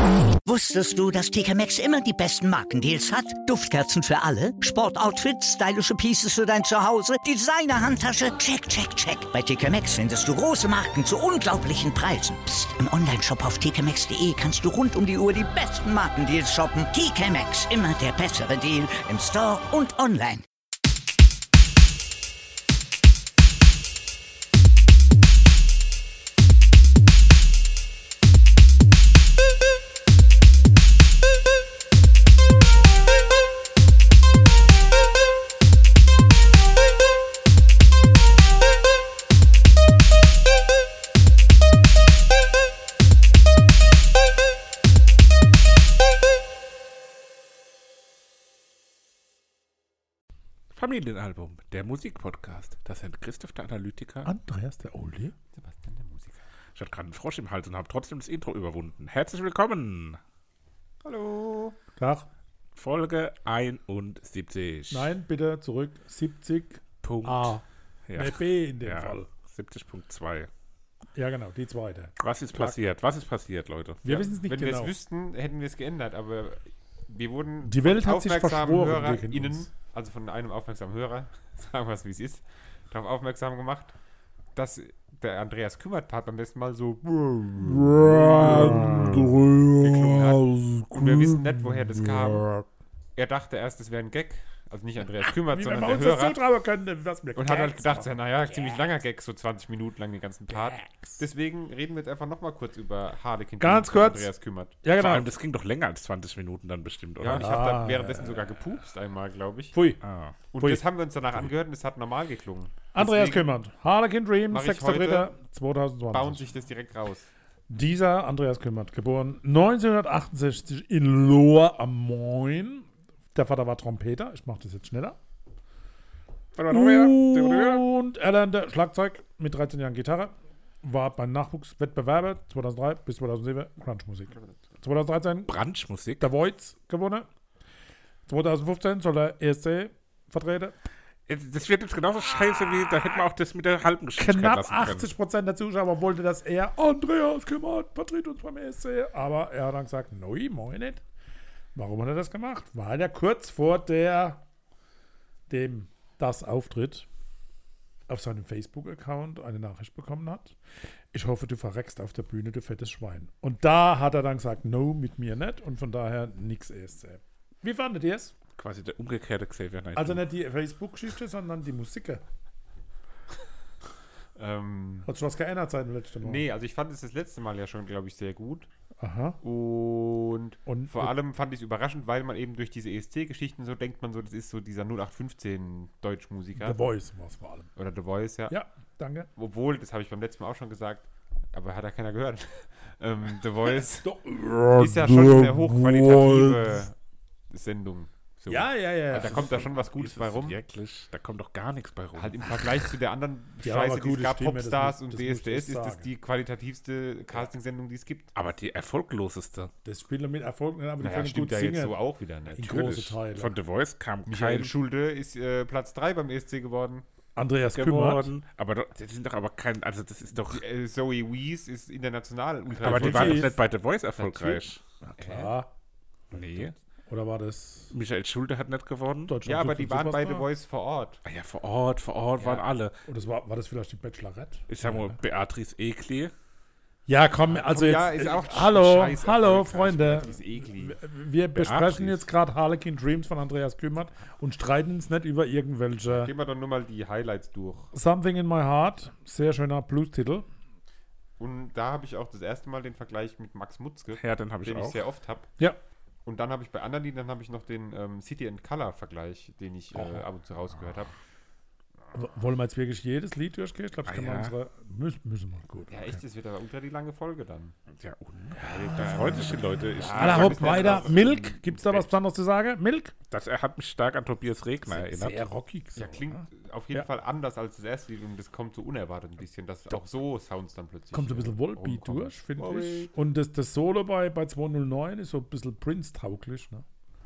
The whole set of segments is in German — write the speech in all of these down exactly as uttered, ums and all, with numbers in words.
Wusstest du, dass T K Maxx immer die besten Markendeals hat? Duftkerzen für alle, Sportoutfits, stylische Pieces für dein Zuhause, Designer-Handtasche, check, check, check. Bei T K Maxx findest du große Marken zu unglaublichen Preisen. Psst. Im Onlineshop auf t k maxx punkt d e kannst du rund um die Uhr die besten Markendeals shoppen. T K Maxx, immer der bessere Deal im Store und online. Familienalbum, der Musikpodcast. Das sind Christoph der Analytiker, Andreas der Oldie, Sebastian der Musiker. Ich hatte gerade einen Frosch im Hals und habe trotzdem das Intro überwunden. Herzlich willkommen. Hallo. Tag. Folge einundsiebzig. Nein, bitte zurück. siebzig. Punkt. A. Ja. Nee, B in dem ja, Fall. siebzig Punkt zwei. Ja, genau, die zweite. Was ist passiert? Was ist passiert, Leute? Wir ja, wissen es nicht wenn genau. Wenn wir es wüssten, hätten wir es geändert, aber wir wurden die Welt hat sich aufmerksamen verschworen HörerInnen, also von einem aufmerksamen Hörer, sagen wir es wie es ist, darauf aufmerksam gemacht, dass der Andreas Kümmert-Part beim besten Mal so geklungen hat. Und wir wissen nicht, woher das kam. Er dachte erst, es wäre ein Gag. Also nicht Andreas Kümmert, wie sondern wenn wir der uns Hörer. das zutrauen können, was wir Und hat halt gedacht, machen. ja, naja, ziemlich langer Gag, so zwanzig Minuten lang den ganzen Part. Gags. Deswegen reden wir jetzt einfach nochmal kurz über Harlequin Ganz von kurz. Andreas Kümmert. Ja, Vor genau. allem, das ging doch länger als zwanzig Minuten dann bestimmt, oder? Ja, und ich Ah, habe dann währenddessen sogar gepupst einmal, glaube ich. Pfui. Ah. Und Pfui. das haben wir uns danach angehört und es hat normal geklungen. Andreas Deswegen Kümmert. Harlequin Dream, mach ich sechster dritter heute- Bauen zweitausendzwanzig. sich das direkt raus. Dieser Andreas Kümmert, geboren neunzehnhundertachtundsechzig in Lohr am Main. Der Vater war Trompeter. Ich mache das jetzt schneller. Und er lernte Schlagzeug mit dreizehn Jahren Gitarre, war beim Nachwuchswettbewerbe zweitausenddrei bis zweitausendsieben Grunge-Musik. zweitausenddreizehn Branchmusik. der Voice gewonnen. zweitausendfünfzehn soll er E S C vertreten. Das wird jetzt genauso scheiße wie, da hätten wir auch das mit der halben Geschwindigkeit Knapp lassen können. achtzig Prozent der Zuschauer wollte, dass er Andreas Kümmert vertritt uns beim E S C. Aber er hat dann gesagt, nein, moin nicht. Warum hat er das gemacht? Weil er kurz vor der dem das Auftritt auf seinem Facebook-Account eine Nachricht bekommen hat. Ich hoffe, du verreckst auf der Bühne, du fettes Schwein. Und da hat er dann gesagt, no, mit mir nicht. Und von daher nix E S C. Wie fandet ihr es? Quasi der umgekehrte Xavier Naidoo. Also nicht die Facebook-Geschichte, sondern die Musik. Ähm, Hat schon was geändert seit dem letzten Mal? nee, also ich fand es das letzte Mal ja schon, glaube ich, sehr gut. Aha. Und, Und vor allem fand ich es überraschend, weil man eben durch diese E S C-Geschichten so denkt, man so, das ist so dieser null acht fünfzehn Deutschmusiker. The Voice war es vor allem. Oder The Voice, ja. Ja, danke. Obwohl, das habe ich beim letzten Mal auch schon gesagt, aber hat ja keiner gehört. ähm, The Voice Doch. ist ja schon eine hochqualitative Sendung. So. Ja, ja, ja. Da kommt da schon was Gutes Ist bei es rum. Wirklich, da kommt doch gar nichts bei rum. Halt im Vergleich zu der anderen Ja, aber Scheiße, die es gute gab, Stimme, das Popstars muss- und das D S D S, muss ich ist das sagen. die qualitativste Castingsendung, die es gibt. Aber die erfolgloseste. Das spielt mit Erfolg nicht, aber die Naja, können stimmt gut ja singen. jetzt so auch wieder nicht. In Natürlich. große Teile. Von The Voice kam Michael kein Schulde ist äh, Platz drei beim E S C geworden. Andreas Kümmert. geworden. Aber doch, das sind doch aber kein, also das ist doch. Die, äh, Zoe Wees ist international ultra Aber die erfolgreich. waren doch Natürlich. nicht bei The Voice erfolgreich. Na klar. Nee. Oder war das Michael Schulde hat nicht gewonnen. Deutschland? Ja, aber sucht die den waren bei The Superstar? Voice vor Ort. Ah ja, vor Ort, vor Ort Ja. waren alle. Oder das war, war das vielleicht die Bachelorette? Ich sag mal, Ja. Beatrice Egli. Ja, komm, also jetzt. ja, ist auch hallo, scheiß hallo, erfolgreich. Freunde. Die ist eklig. Wir besprechen Beatrice. jetzt gerade Harlequin Dreams von Andreas Kümmert und streiten uns nicht über irgendwelche. Gehen wir doch nur mal die Highlights durch. Something in My Heart, sehr schöner Blues-Titel. Und da habe ich auch das erste Mal den Vergleich mit Max Mutzke, Ja, den habe ich den ich auch. sehr oft habe. Ja. Und dann habe ich bei anderen Liedern habe ich noch den ähm, City and Color Vergleich, den ich äh, ab und zu rausgehört habe. W- Wollen wir jetzt wirklich jedes Lied durchgehen? Ich glaube, das Ah, können wir ja. unsere. Müssen, müssen wir. Gut. Ja, okay. echt, das wird aber ultra die lange Folge dann. Ja, und? Da freut sich die Leute. Ich, Aller Ja, Hopp, bis dann weiter. raus. Milk, gibt es da was Besonderes zu sagen? Milk? das er hat mich stark an Tobias Regner erinnert. Sehr rockig. So, Ja, klingt ne? auf jeden Ja. Fall anders als das erste Lied und das kommt so unerwartet ein bisschen, dass auch so Sounds dann plötzlich Kommt so ein bisschen äh, Volbeat rumkommen. durch, finde Volbeat. ich. Und das, das Solo bei, bei zweihundertneun ist so ein bisschen Prince-tauglich. Ne?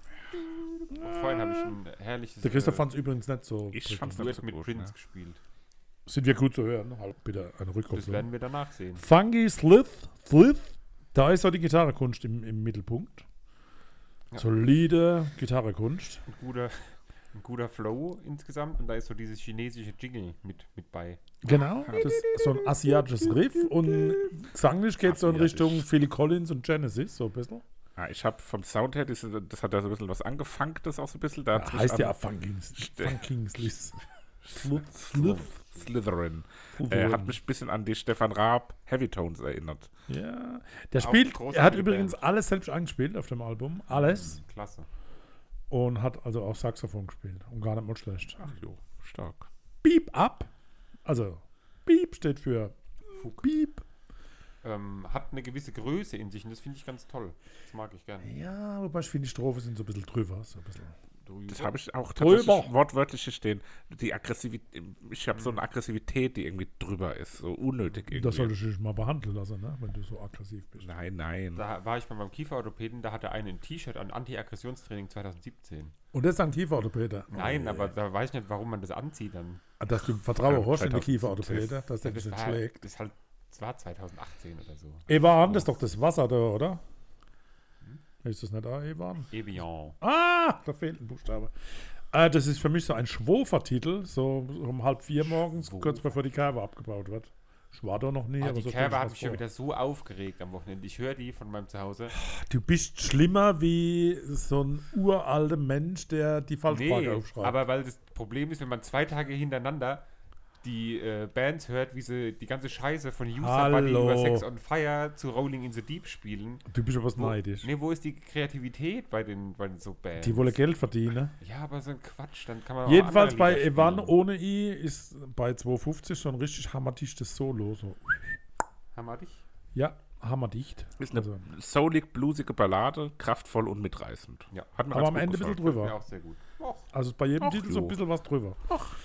Und vorhin habe ich ein herrliches Der Christoph äh, fand es übrigens nicht so. Ich prickelnd. fand's nicht Duett so mit gut, Prince ne? gespielt. Sind wir gut zu hören? Halt bitte eine Das Rückkopplung. werden wir danach sehen. Funky Slith, Slith, Da ist so die Gitarrenkunst im, im Mittelpunkt. Ja. Solide Gitarrenkunst. Ein guter, ein guter Flow insgesamt und da ist so dieses chinesische Jingle mit, mit bei. Genau, das ist so ein asiatisches Riff und gesanglich geht es so in Asiatisch. Richtung Phil Collins und Genesis, so ein bisschen. Ja, ich habe vom Sound her, das, das hat ja so ein bisschen was angefangen, das auch so ein bisschen. Da hat's Ja, mich heißt an ja Funkings. Funkings. Slith. Slytherin. Äh, hat mich ein bisschen an die Stefan Raab Heavy Tones erinnert. Ja, der Auch spielt, großartige er hat übrigens Band. alles selbst angespielt auf dem Album, alles. Klasse. Und hat also auch Saxophon gespielt und gar nicht mal schlecht. Ach jo, stark. Beep Up, also Beep steht für Fug. Beep. Ähm, hat eine gewisse Größe in sich und das finde ich ganz toll. Das mag ich gerne. Ja, wobei ich finde, die Strophe sind so ein bisschen drüber. So ein bisschen. Das habe ich auch Drüber. tatsächlich wortwörtlich hier stehen. Die Aggressivität, ich habe so eine Aggressivität, die irgendwie drüber ist, so unnötig irgendwie. Das solltest du dich mal behandeln lassen, ne? Wenn du so aggressiv bist. Nein, nein. Da war ich mal beim Kieferorthopäden, da hatte einer ein T-Shirt an Anti-Aggressionstraining zwanzig siebzehn. Und das ist ein Kieferorthopäde. Nein, Oh, aber da weiß ich nicht, warum man das anzieht dann. dass du Vertrauen Ja, hast in den zweitausendsiebzehn. Kieferorthopäde, dass der Ja, dich das, nicht war, schlägt. das, halt, das war zwanzig achtzehn oder so. Evan, das ist doch das Wasser da, oder? Ist das nicht da, Evan? Evian. Ah, da fehlt ein Buchstabe. Äh, das ist für mich so ein Schwofer-Titel, so um halb vier morgens, Schwofer. kurz bevor die Kerbe abgebaut wird. Ich war da noch nie, Ah, aber die so Kerbe stell hat ich mich mir schon das wieder so aufgeregt am Wochenende. Ich höre die von meinem Zuhause. vor. Du bist schlimmer wie so ein uralter Mensch, der die Falschsprache aufschreibt. aber weil das Problem ist, wenn man zwei Tage hintereinander die äh, Bands hört, wie sie die ganze Scheiße von User Buddy Hallo. über Sex on Fire zu Rolling in the Deep spielen. du bist aber Wo, neidisch. nee, wo ist die Kreativität bei den, bei den so Bands? Die wollen Geld verdienen. Ja, aber so ein Quatsch, dann kann man auch Jedenfalls andere bei Lieder Evan spielen. ohne I ist bei zwei fünfzig so ein richtig hammerdichtes Solo. So. Haben wir dich? Ja, hammerdicht. Ist eine Also, soulig, blusige Ballade, kraftvoll und mitreißend. Ja. Hat mir aber ganz am gut Ende ein bisschen gefallen. drüber. Ja, auch sehr gut. Och, Also bei jedem Ach, Titel so ein jo. bisschen was drüber.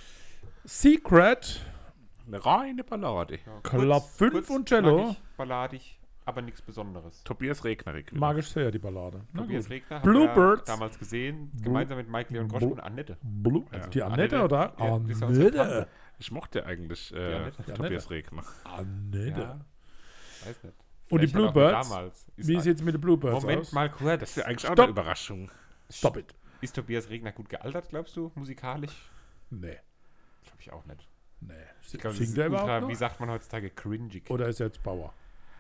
Secret, Eine reine Ballade. ja. Klapp Kurz- fünf kurz, und Cello. knackig, balladig, aber nichts Besonderes. Tobias Regnerig. Mag ich sehr, die Ballade. Na Tobias gut. Regner Bluebirds. haben wir damals gesehen, Blue- gemeinsam mit Mike Leon Grosch Blue- und Annette. Blue, Ja. die Annette, Annette, oder? ja, das ist ja unsere Annette. Tante. Ich mochte eigentlich äh, Annette. Die Tobias Annette. Regner. Annette. Ja, weiß nicht. Und die Vielleicht hat auch Bluebirds? Damals. Ist Wie ein- sieht es mit den Bluebirds Moment aus? mal kurz. Das ist ja eigentlich auch Stopp. eine Überraschung. Stop it. Ist Tobias Regner gut gealtert, glaubst du, musikalisch? Nee. Glaube ich auch nicht. Nee. Ich glaube, das Singt ist der ultra, überhaupt wie noch? sagt man heutzutage, cringy. Oder ist er jetzt Bauer?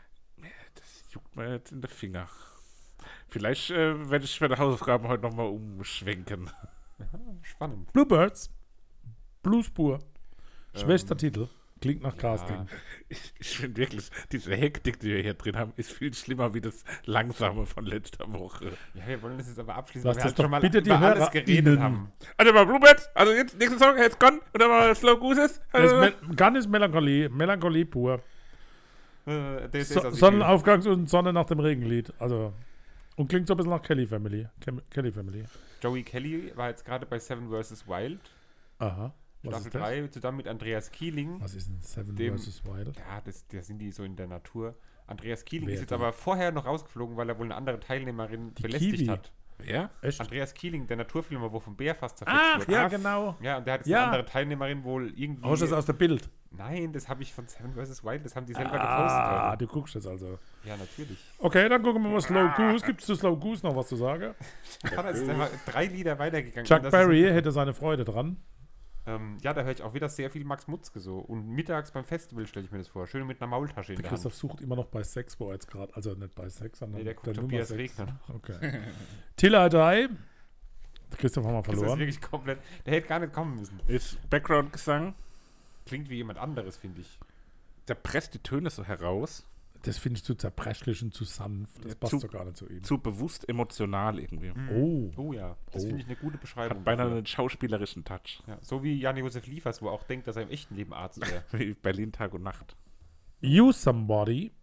Das juckt mir jetzt in den Finger. Vielleicht äh, werde ich meine Hausaufgaben heute nochmal umschwenken. Spannend. Bluebirds. Bluespur. Ähm, Schwestertitel. Klingt nach Casting. Ich, ich finde wirklich, diese Hektik, die wir hier drin haben, ist viel schlimmer wie das Langsame von letzter Woche. Ja, wir wollen das jetzt aber abschließen, Lass weil wir das halt doch schon mal bitte die über alles Hörer geredet innen. haben. Also mal Bluebirds, also jetzt nächste Song, jetzt Gone und dann mal Slow Gooses. Das ist Also, Mel Gun ist Melancholie. Melancholie pur. Äh, der, der ist So also Sonnenaufgangs- und Sonne nach dem Regenlied. Also. Und klingt so ein bisschen nach Kelly Family. Kem Kelly Family. Joey Kelly war jetzt gerade bei Seven versus. Wild, Aha. Was Staffel ist das? drei, zusammen mit Andreas Keeling. Was ist denn Seven Dem- versus. Wild? Ja, das, da sind die so in der Natur. Andreas Keeling Wer ist jetzt denn? aber vorher noch rausgeflogen, weil er wohl eine andere Teilnehmerin Die belästigt Kiwi. hat. wer? Echt? Andreas Keeling, der Naturfilmer, wo vom Bär fast zerfetzt Ach, wird. ja, Ah, genau. Ja, und der hat jetzt Ja. eine andere Teilnehmerin wohl irgendwie. Hast du das aus der Bild? Nein, das habe ich von Seven versus. Wild, das haben die selber Ah, gepostet. du guckst jetzt also. Heute. Ja, natürlich. Okay, dann gucken wir mal Slow Goose. Gibt es zu Slow Goose noch was zu sagen? Ja, das ist einfach drei Lieder weitergegangen. Chuck Und das Berry Ist, hätte seine Freude dran. ähm, ja, da höre ich auch wieder sehr viel Max Mutzke so. Und mittags beim Festival stelle ich mir das vor. Schön mit einer Maultasche in Der der Christoph Hand. sucht immer noch bei Sex, wo er jetzt gerade, also nicht bei Sex, sondern Nee, der guckt Nummer Tobias sechs. Regner. Okay. Till I Die. Der Christoph haben wir Das ist verloren. wirklich komplett. Der hätte gar nicht kommen müssen. Ist Background-Gesang. Klingt wie jemand anderes, finde ich. Der presst die Töne so heraus. Das finde ich zu zerbrechlich und zu sanft. Das Ja, passt zu- so gar nicht zu ihm. Zu bewusst emotional irgendwie. Oh. Oh ja, das Oh. finde ich eine gute Beschreibung. Hat beinahe dafür. einen schauspielerischen Touch. Ja, so wie Jan-Josef Liefers, wo er auch denkt, dass er im echten Leben Arzt wäre. Wie Berlin Tag und Nacht. You Somebody.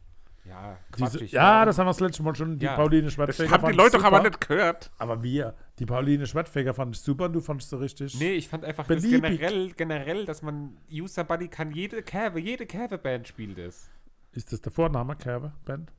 Ja, Diese, quatschig. ja, das haben wir das letzte Mal schon. Die Ja. Pauline Das Schwertfeger haben die fand Leute ich doch aber super. nicht gehört. Aber wir. Die Pauline Schwertfeger fand ich super und du fandest sie richtig. Nee, ich fand einfach Beliebig. das generell, generell, dass man User Buddy kann jede Kerbe, jede Kerbe-Band spielt es. Ist das der Vorname, Kerbe, Band?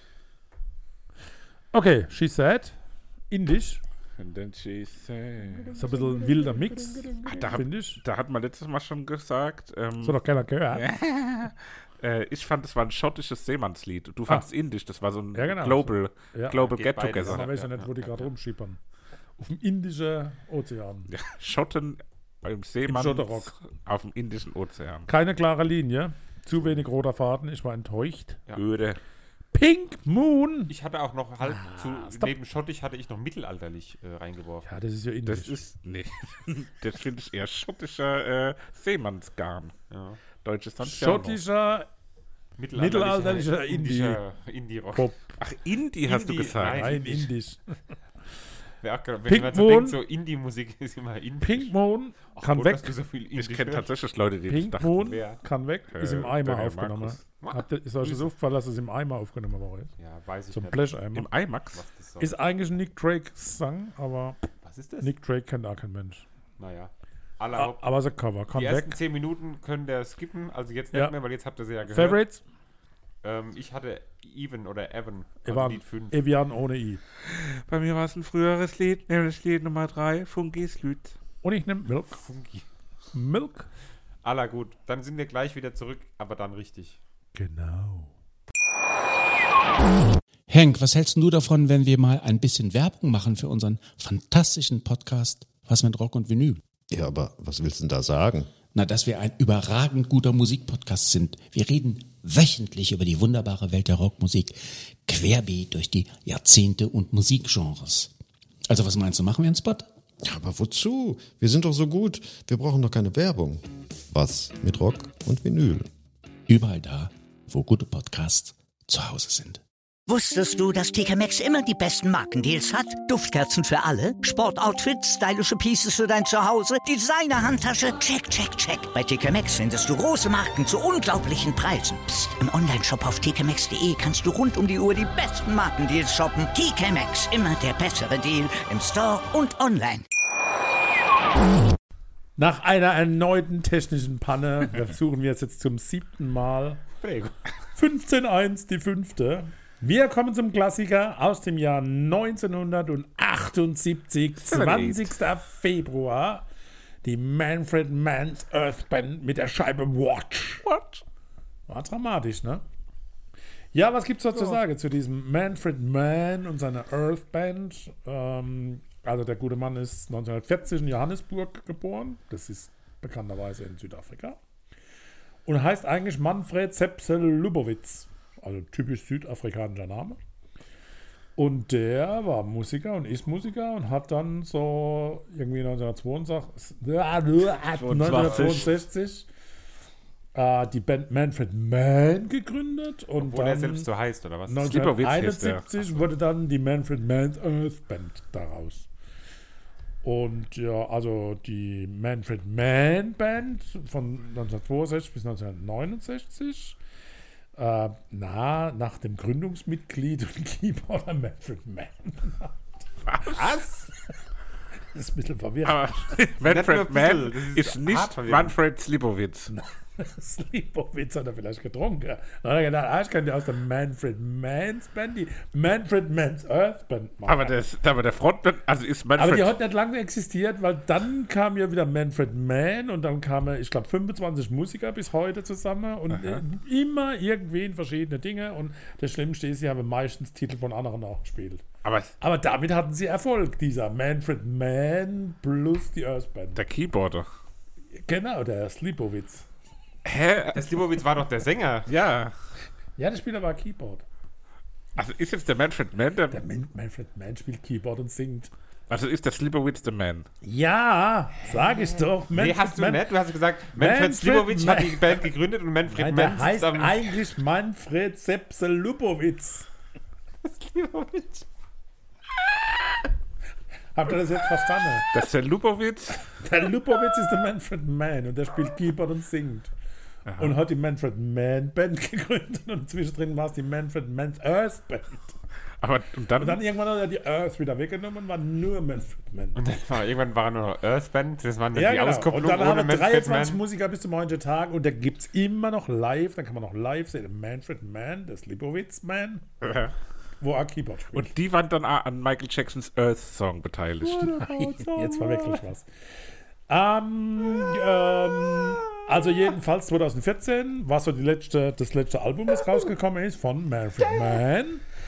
Okay, She Said. Indisch. And then she said. Ist ein bisschen ein wilder Mix, da, hab, finde ich. da hat man letztes Mal schon gesagt, ähm, So doch keiner gehört. Äh, ich fand, es war ein schottisches Seemannslied. Du fandst indisch, das war so ein Ja, genau. Global, Ja. Global Geht Get beides. Together. Da weiß ich ja Ja, nicht, wo die ja, gerade ja. rumschippern. Auf dem Indischen Ozean. Ja, Schotten beim Seemann Schotterrock. auf dem Indischen Ozean. Keine klare Linie. Zu wenig roter Faden. Ich war enttäuscht. Ja. Öde. Pink Moon. Ich hatte auch noch halb zu, stopp. neben schottisch hatte ich noch mittelalterlich äh, reingeworfen. Ja, das ist ja indisch. Das ist, nee, das finde ich eher schottischer äh, Seemannsgarn. Ja. Deutsches sonst Schottischer Mittelalterlicher indischer Indie-Rock. Pop. Ach, Indie hast du Indie, gesagt. nein. Nein, indisch. Wer auch, wenn Pink man so Moon. denkt, so Indie-Musik ist immer indisch. Pink Moon Ach, kann gut, weg. dass du so viel Ich indisch kenne hörst. tatsächlich Leute, die Pink dachten, Moon wer? kann weg. Ist im Äh, Eimer der Herr aufgenommen. Markus. Habt ihr, ist euch das aufgefallen, dass es im Eimer aufgenommen worden ist? Ja, weiß ich Zum nicht. Blecheimer. im IMAX. Was das soll. Ist eigentlich ein Nick Drake-Song, aber Was ist das? Nick Drake kennt auch kein Mensch. Naja. Aller A- Haupt- Aber es ist ein Cover. Kann Die ersten weg. zehn Minuten können der skippen, also jetzt nicht Ja. mehr, weil jetzt habt ihr sie ja gehört. Favorites? Ähm, ich hatte Even oder Evan, also Evan, Lied fünf. Evian ohne I. Bei mir war es ein früheres Lied, nämlich Lied Nummer drei, Funkis Lied. Und ich nehme Milk. Funky. Milk? Aller gut, dann sind wir gleich wieder zurück, aber dann richtig. Genau. Henk, was hältst du davon, wenn wir mal ein bisschen Werbung machen für unseren fantastischen Podcast Was mit Rock und Vinyl? Ja, aber was willst du denn da sagen? Na, dass wir ein überragend guter Musikpodcast sind. Wir reden wöchentlich über die wunderbare Welt der Rockmusik, querbeet durch die Jahrzehnte und Musikgenres. Also was meinst du, machen wir einen Spot? Ja, aber wozu? Wir sind doch so gut. Wir brauchen doch keine Werbung. Was mit Rock und Vinyl? Überall da, wo gute Podcasts zu Hause sind. Wusstest du, dass T K Maxx immer die besten Markendeals hat? Duftkerzen für alle, Sportoutfits, stylische Pieces für dein Zuhause, Designer-Handtasche, check, check, check. Bei T K Maxx findest du große Marken zu unglaublichen Preisen. Psst. Im Onlineshop auf t k maxx punkt d e kannst du rund um die Uhr die besten Markendeals shoppen. T K Maxx, immer der bessere Deal im Store und online. Nach einer erneuten technischen Panne versuchen wir es jetzt zum siebten Mal. fünfzehn eins, die fünfte. Wir kommen zum Klassiker aus dem Jahr neunzehnhundertachtundsiebzig, zwanzigster Februar. Die Manfred Mann's Earth Band mit der Scheibe Watch. Watch. War dramatisch, ne? Ja, was gibt's da zu sagen zu diesem Manfred Mann und seiner Earth Band? Ähm, also der gute Mann ist neunzehnhundertvierzig in Johannesburg geboren. Das ist bekannterweise in Südafrika. Und heißt eigentlich Manfred Sepsel Lubowitz. Also typisch südafrikanischer Name. Und der war Musiker und ist Musiker und hat dann so irgendwie neunzehnhundertzweiundsechzig, neunzehnhundertzweiundsechzig äh, die Band Manfred Mann gegründet. Und Obwohl dann er selbst so heißt, oder was? neunzehnhunderteinundsiebzig wurde dann die Manfred Mann's Earth Band daraus. Und ja, also die Manfred Mann Band von neunzehnhundertzweiundsechzig bis neunzehnhundertneunundsechzig. Äh, na, nach dem Gründungsmitglied und Keyboarder Manfred Mann. Was? Das ist ein bisschen verwirrend. Aber Nicht Manfred nur ein Mann bisschen, das ist ist hart nicht verwirrend. Manfred Slibowitz. Slipowitz hat er vielleicht getrunken. Ja. Dann hat er gedacht, ah, ich kann ja aus der Manfred Mann's Band die Manfred Mann's Earth Band machen. Aber, das, aber der Frontmann, also ist Aber Manfred... die hat nicht lange existiert, weil dann kam ja wieder Manfred Mann und dann kamen, ich glaube, fünfundzwanzig Musiker bis heute zusammen und äh, immer irgendwen verschiedene Dinge und das Schlimmste ist, sie haben meistens Titel von anderen auch gespielt. aber es- Aber damit hatten sie Erfolg, dieser Manfred Mann plus die Earth Band. der Keyboarder. Genau, der Slipowitz. Hä? Der Slibowitz war doch der Sänger. Ja. Ja, der spielt aber Keyboard. Also ist jetzt der Manfred Mann der... Der Man Manfred Mann spielt Keyboard und singt. Also ist der Slibowitz der Man. Ja, sag ich doch. Nee, Manfred hast du Mann- nicht. Du hast gesagt, Manfred Manfred Slibowitz hat Mann. die Band gegründet und Manfred Nein, Mann der heißt sitzt am... eigentlich Manfred Sepsel Lubowitz. Slibowitz. Habt ihr das jetzt verstanden? Das ist der Lubowitz. Der Lubowitz ist der Manfred Mann und der spielt Keyboard und singt. Und hat die Manfred Mann Band gegründet und zwischendrin war es die Manfred Mann's Earth Band. Aber und dann, Und dann irgendwann hat er die Earth wieder weggenommen und war nur Manfred Mann. Und dann war, irgendwann war er nur noch Earth Band. Das war dann Ja, die genau. Auskopplung Und dann ohne haben wir Manfred dreiundzwanzig Mann. Musiker bis zum heutigen Tag und der gibt es immer noch live. Dann kann man noch live sehen. Manfred Mann, der Slibowitz Man, Ja. wo er Keyboard spielt. und die waren dann auch an Michael Jacksons Earth Song beteiligt. Jetzt verwechsel ich was. Ähm, ähm, Also jedenfalls zwanzig vierzehn war so die letzte, das letzte Album, das rausgekommen ist von Manfred Mann.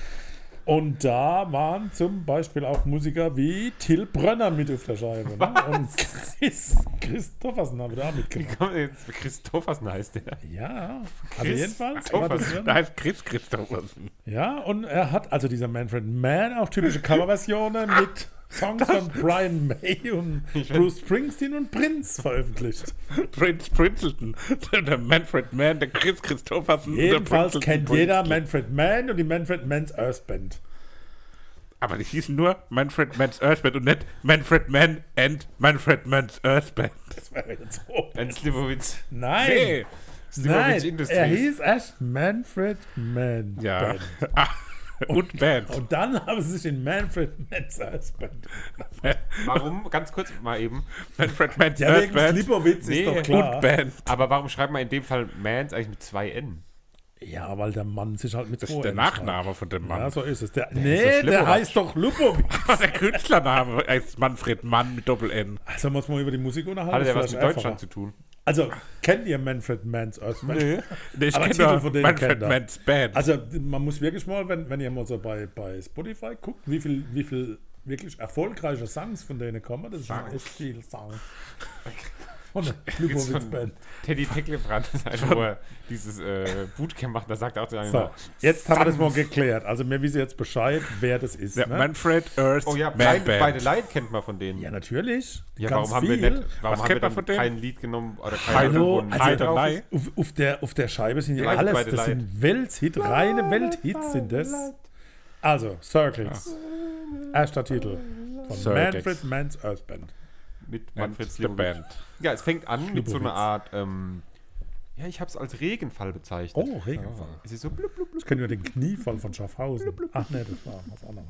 Und da waren zum Beispiel auch Musiker wie Till Brönner mit auf der Scheibe. Ne? Und Chris Christoffersen haben da mitgemacht. Christoffersen heißt der. Ja, also Chris jedenfalls. war das drin. Da heißt Chris Christophersen. Ja, und er hat, also dieser Manfred Mann, auch typische Coverversionen mit Songs von Brian May und Bruce Springsteen und Prince veröffentlicht. Prince Princeton. Der Manfred Mann, der Chris Christophersen. Jedenfalls der kennt Princeton jeder Princeton. Manfred Mann und die Manfred Mann's Earth Band. Aber die hießen nur Manfred Mann's Earth Band und nicht Manfred Mann and Manfred Mann's Earth Band. Das wäre jetzt so. Ein Slivovitz. Nein, Nee. nein, Industries. er hieß erst Manfred Mann Ja. Band. Ah, und Band. Und dann haben sie sich in Manfred Mann's Earth Band. Warum, ganz kurz mal eben, Manfred Mann's Ja, Earth wegen Band Slipowitz Nee, ist doch klar. und Band. aber warum schreibt man in dem Fall Mans eigentlich mit zwei N? Ja, weil der Mann sich halt mit Das zwei ist der N Nachname von dem schreibt. Mann. Ja, so ist es. Der, ist nee, so der Schlippowatsch. heißt doch Lupowitz. Aber der Künstlername heißt Manfred Mann mit Doppel-N. Also muss man über die Musik unterhalten. Hat er das was ist mit vielleicht Deutschland einfacher. zu tun? Also, kennt ihr Manfred Mann's Earth Band? Nee, ich Aber kenne Titel nur von denen Manfred kennt er. Mann's Band. Also, man muss wirklich mal, wenn, wenn ihr mal so bei, bei Spotify guckt, wie viel, wie viel wirklich erfolgreiche Songs von denen kommen, das ist schon echt viel Song. Von der Lupowitz von- Band. Teddy Tecklebrand ist einfach nur dieses äh, Bootcamp macht, da sagt er auch zu einem So, immer, jetzt haben wir das mal geklärt. Also, wir wissen jetzt Bescheid, wer das ist. Der Ne? Manfred Earth oh ja, Man beide, Band. beide Light kennt man von denen. Ja, natürlich. Ja, Ganz warum haben wir viel. nicht, warum Was haben wir kennt man dann von denen? kein Lied genommen oder kein Hallo, Album, wo ein also Lied drauf Light. ist? Auf, auf, der, auf der Scheibe sind ja Ja, alles, beide das Leid. sind Welthit, reine Welthits sind das. Also, Circles. Erster Titel von Circles. Manfred Mann's Earth Band. Mit Man Manfred the Slivovitz. Band. Ja, es fängt an mit so einer Slivovitz. Art, ähm, ja, ich habe es als Regenfall bezeichnet. Oh, Regenfall. Es ist so blub, blub, blub. Ich kenne nur den Kniefall von Schaffhausen. Ach nee, das war was anderes.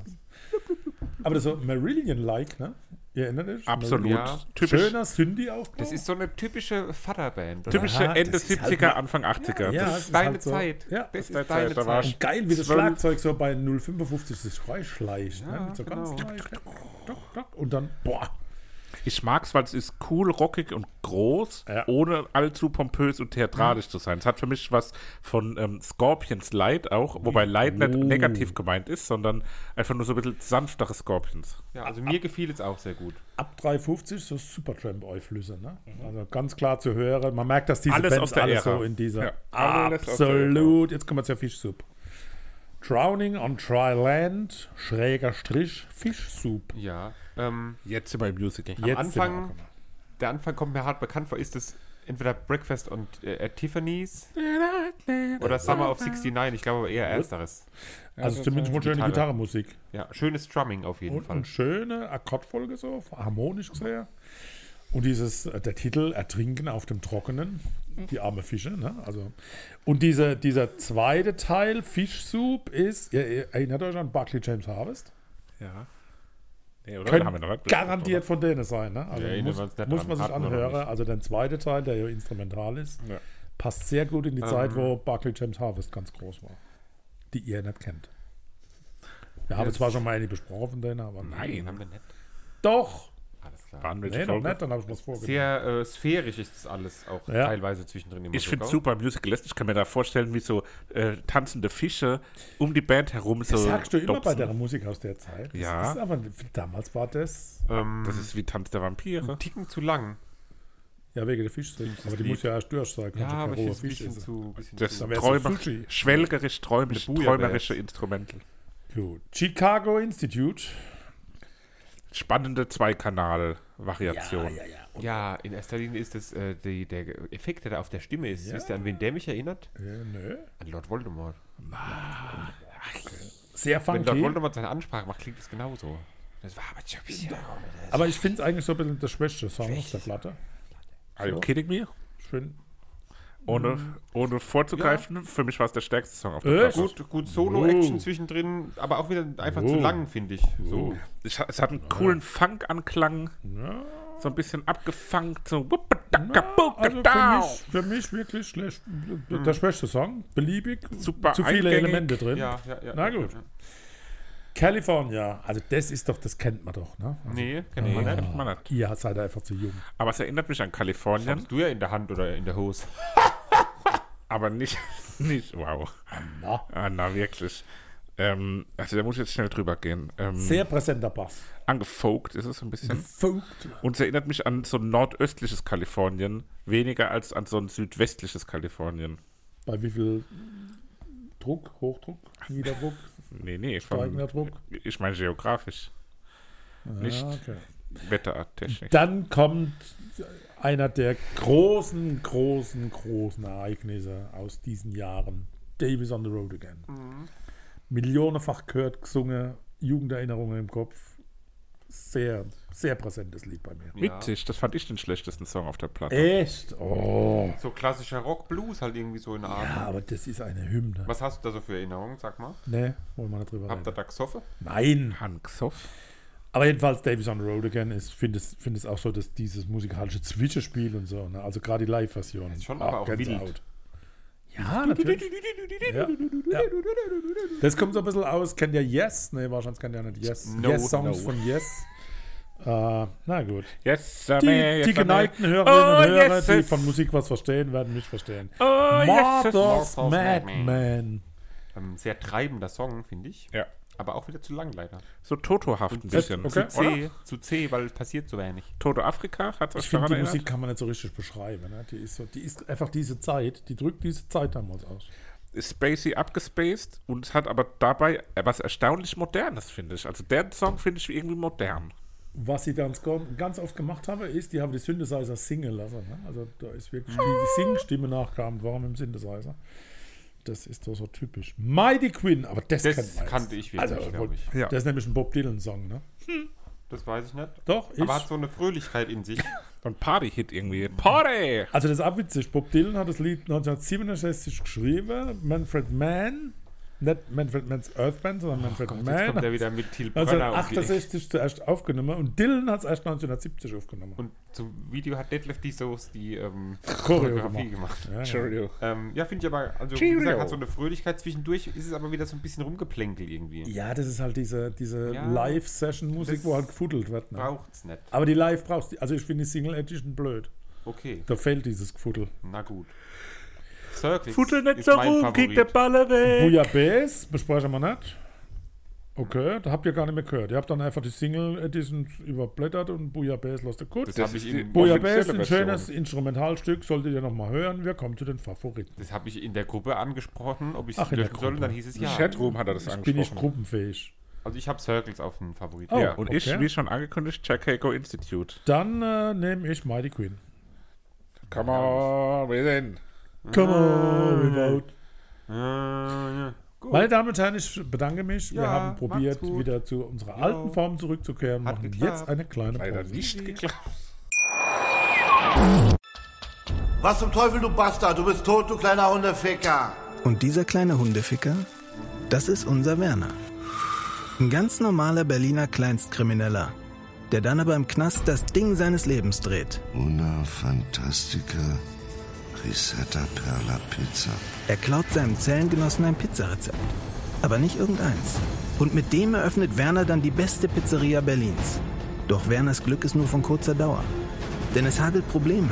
Aber das ist so Marillion-like, ne? Ihr erinnert euch? Absolut. Ja. Typisch, Schöner Synthi-Aufbau. Das ist so eine typische Vaterband. oder? typische Ja, Ende das ist halt siebziger, mal- Anfang achtziger. Ja, Das es Das ist ist deine halt so- Zeit. Ja, das das ist ist deine Zeit, da war Zeit. ich- geil, wie das zwölf. Schlagzeug so bei null Komma fünfundfünfzig sich reinschleicht. Ne? Ja, Mit so genau. ganz leicht. Dock, dock, und dann, boah. Ich mag's, weil es ist cool, rockig und groß, Ja. ohne allzu pompös und theatralisch zu sein. Es hat für mich was von ähm, Scorpions Light auch, wobei Light nicht Oh. negativ gemeint ist, sondern einfach nur so ein bisschen sanftere Scorpions. Ja, also mir gefiel es auch sehr gut. Ab drei fünfzig so Supertramp-Euflüsse, ne? Also ganz klar zu hören. Man merkt, dass diese Alles Bands aus der alles Ära. so in dieser Ja, alles aus der absolut. Jetzt kommen wir zur Fischsuppe. Drowning on Dry Land, schräger Strich, Fischsup. Ja, ähm, Jetzt sind wir im Musical. Jetzt sind wir Anfang- angekommen. der Anfang kommt mir hart bekannt vor. Ist es entweder Breakfast und äh, at Tiffany's oder Summer of sixty-nine? Ich glaube aber eher ersteres. Also zumindest mal schöne Gitarre. Gitarrenmusik. Ja, schönes Strumming auf jeden Und Fall. eine schöne Akkordfolge so, harmonisch sehr. Und dieses, äh, der Titel Ertrinken auf dem Trockenen, die arme Fische, ne? Also, und diese, dieser zweite Teil, Fischsup, ist, ihr, ihr erinnert euch an Buckley James Harvest? Ja. Nee, oder? Können Haben wir noch nicht garantiert von denen sein, ne? Also Ja, erinnern muss, wir uns nicht muss dran, man sich hatten wir noch anhören. nicht. Also der zweite Teil, der ja instrumental ist, Ja. passt sehr gut in die Ähm. Zeit, wo Buckley James Harvest ganz groß war. Die ihr nicht kennt. Wir haben Jetzt- zwar schon mal eine besprochen von denen, aber Nein. Haben wir nicht. doch. Alles klar. Waren welche Nee, noch Folge? nicht, dann habe ich was vorgenommen. Sehr äh, sphärisch ist das alles auch Ja. teilweise zwischendrin immer Ich finde sogar. super Musical lässt. Ich kann mir da vorstellen, wie so äh, tanzende Fische um die Band herum so. Das sagst du immer bei dopsen. der Musik aus der Zeit. Das Ja. Ist aber, damals war das, Ähm, Das ist wie Tanz der Vampire. ein Ticken zu lang. ja, wegen der Fischsuppe. Aber die Lied. muss ja erst durch sein. Ja, Kannst du aber kein ich roher finde es ein Fisch bisschen essen. zu... Bisschen Das zu Dann wär's Träumer, so Sushi. schwelgerisch, träumisch, Eine Bouillabaisse. träumerische Instrumental. Gut. Chicago Institute. Spannende Zweikanal-Variation. ja, ja. ja, in erster Linie ist das äh, die, der Effekt, der da auf der Stimme ist. Ja. Wisst ihr, an wen der mich erinnert? Äh, nö. An Lord Voldemort. Sehr Wenn Lord funky. Voldemort seine Ansprache macht, klingt es genauso. Das war aber schon ein bisschen... Aber ich finde es eigentlich so ein bisschen der schwächste Song auf der Platte. Are you kidding me? Schön. Ohne, ohne vorzugreifen, für mich war es der stärkste Song auf der Äh, Platte. Gut, gut Solo-Action Oh. zwischendrin, aber auch wieder einfach Oh. zu lang, finde ich. So. Ich, es hat einen coolen Funk-Anklang, Ja, so ein bisschen abgefunkt, so also für mich, für mich wirklich schlecht, der schwächste Song. Beliebig. Super Zu viele eingängig. Elemente drin. Ja, ja, ja. Na ja, gut. ja. California, also das ist doch, das kennt man doch, ne? Also, Nee, kennt man Nee, nicht. kennt man nicht. ihr seid einfach zu jung. Aber es erinnert mich an Das Kalifornien, hast du ja in der Hand oder in der Hose. aber nicht, nicht, wow. Na. Ah, na, wirklich. Ähm, also da muss ich jetzt schnell drüber gehen. Ähm, Sehr präsenter Bass. angefolgt ist es so ein bisschen. Vogt. Und es erinnert mich an so ein nordöstliches Kalifornien, weniger als an so ein südwestliches Kalifornien. Bei wie viel Druck, Hochdruck, Niederdruck, Nee, nee, von, steigender Druck? ich meine geografisch, nicht Ah, okay. wettertechnisch. Dann kommt einer der großen, großen, großen Ereignisse aus diesen Jahren. Davis on the Road Again. Millionenfach gehört, gesungen, Jugenderinnerungen im Kopf. Sehr, sehr präsentes Lied bei mir. Witzig, das fand ich den schlechtesten Song auf der Platte. Echt? Oh. So klassischer Rock-Blues halt irgendwie so in der Art. Ja, aber das ist eine Hymne. Was hast du da so für Erinnerungen, sag mal? Ne, wollen wir nicht drüber Habt ihr reden. da gesoffen? Nein. Hanksoff. Aber jedenfalls Davis on the Road Again ist, finde es, find es auch so, dass dieses musikalische Zwischenspiel und so, ne? Also gerade die Live-Version. ist schon Ah, aber auch Gänsehaut. wild. Ja, natürlich. Ja. Ja. Das kommt so ein bisschen aus, kennt ihr Yes? Ne, wahrscheinlich kennt ihr nicht Yes. No, Yes-Songs no. von Yes. Äh, na gut. Yes, Die, die geneigten Hörerinnen Oh, und Hörer, yes, die yes. von Musik was verstehen, werden mich verstehen. Oh, yes, Martha's Martha's Madman. Ähm, sehr treibender Song, finde ich. Ja, Aber auch wieder zu lang leider. so Toto-haft ein bisschen. okay. Zu zäh, zu zäh, weil es passiert so wenig. Toto Afrika hat Ich euch finde, daran die erinnert? Musik kann man nicht so richtig beschreiben. Ne? Die, ist so, die ist einfach diese Zeit, die drückt diese Zeit damals aus. Ist spacey abgespaced und es hat aber dabei was erstaunlich Modernes, finde ich. Also der Song finde ich irgendwie modern. Was sie dann ganz oft gemacht haben, ist, die haben die Synthesizer singen lassen. Ne? Also da ist wirklich die, die Singstimme nachkam, warum im Synthesizer. Das ist doch so typisch. Mighty Quinn, aber das, Das kennt man jetzt. kannte ich wirklich, Also, glaube ich. Ja. Das ist nämlich ein Bob Dylan-Song, ne? Das weiß ich nicht. Doch, ich. Aber hat so eine Fröhlichkeit in sich. So ein Party-Hit irgendwie. Party! Also das ist auch witzig. Bob Dylan hat das Lied neunzehnhundertsiebenundsechzig geschrieben. Manfred Mann, nicht Manfred Mann's Earth Band, sondern Manfred Gott, jetzt Mann. kommt er wieder mit Till Brönner um die Ecke. neunzehnhundertachtundsechzig zuerst aufgenommen und Dylan hat es erst neunzehnhundertsiebzig aufgenommen. Und zum Video hat Detlef die Soße die ähm, Choreo Choreografie gemacht. Ja, ja. Cheerio. Ähm, ja, finde ich aber, also wie Cheerio. gesagt, hat so eine Fröhlichkeit zwischendurch, ist es aber wieder so ein bisschen rumgeplänkel irgendwie. ja, das ist halt diese, diese Ja, Live-Session-Musik, das wo halt gefuddelt wird. Ne? Braucht's nicht. Aber die Live brauchst du. Also ich finde die Single-Edition blöd. Okay, Da fehlt dieses Gefuddel. na gut. Circles Futter nicht ist so mein rum, Favorit. kriegt der Baller weg. Bouillabaisse besprechen wir nicht. Okay, da habt ihr gar nicht mehr gehört. Ihr habt dann einfach die Single-Edition überblättert und Bouillabaisse lasst ihr gut. Das habe ich, ist die- in- Bouillabaisse, ein offizielle schönes Version. Instrumentalstück, solltet ihr nochmal hören. Wir kommen zu den Favoriten. das hab ich in der Gruppe angesprochen, ob ich Ach, es in der löschen soll, und dann Gruppe. hieß es Im ja. Chatroom hat er das Bin ich angesprochen. gruppenfähig. Also ich habe Circles auf den Favorit. Oh. Ja, und okay. ich, wie schon angekündigt, Chicago Institute. Dann äh, nehme ich Mighty Queen. Come on, wir sind. Come on, without. Äh, ja. Gut. Meine Damen und Herren, ich bedanke mich. Wir Ja, haben probiert, macht's gut. wieder zu unserer Jo. alten Form zurückzukehren und Hat machen geklappt. jetzt eine kleine Leider Pause. nicht geklappt. Was zum Teufel, du Bastard? Du bist tot, du kleiner Hundeficker. Und dieser kleine Hundeficker, das ist unser Werner. Ein ganz normaler Berliner Kleinstkrimineller, der dann aber im Knast das Ding seines Lebens dreht. Una Fantastica Risetta Perla Pizza. Er klaut seinem Zellengenossen ein Pizzarezept. Aber nicht irgendeins. Und mit dem eröffnet Werner dann die beste Pizzeria Berlins. Doch Werners Glück ist nur von kurzer Dauer. Denn es hagelt Probleme.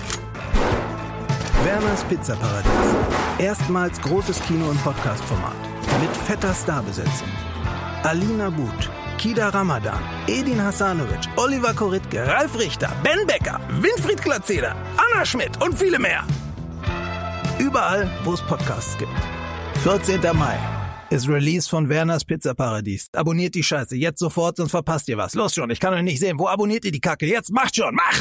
Werners Pizzaparadies. Erstmals großes Kino- und Podcast-Format. Mit fetter Starbesetzung. Alina But, Kida Ramadan, Edin Hasanovic, Oliver Koritke, Ralf Richter, Ben Becker, Winfried Glatzeder, Anna Schmidt und viele mehr. Überall, wo es Podcasts gibt. vierzehnter Mai ist Release von Werners Pizzaparadies. Abonniert die Scheiße jetzt sofort, sonst verpasst ihr was. Los schon, ich kann euch nicht sehen. Wo abonniert ihr die Kacke? Jetzt macht schon, mach!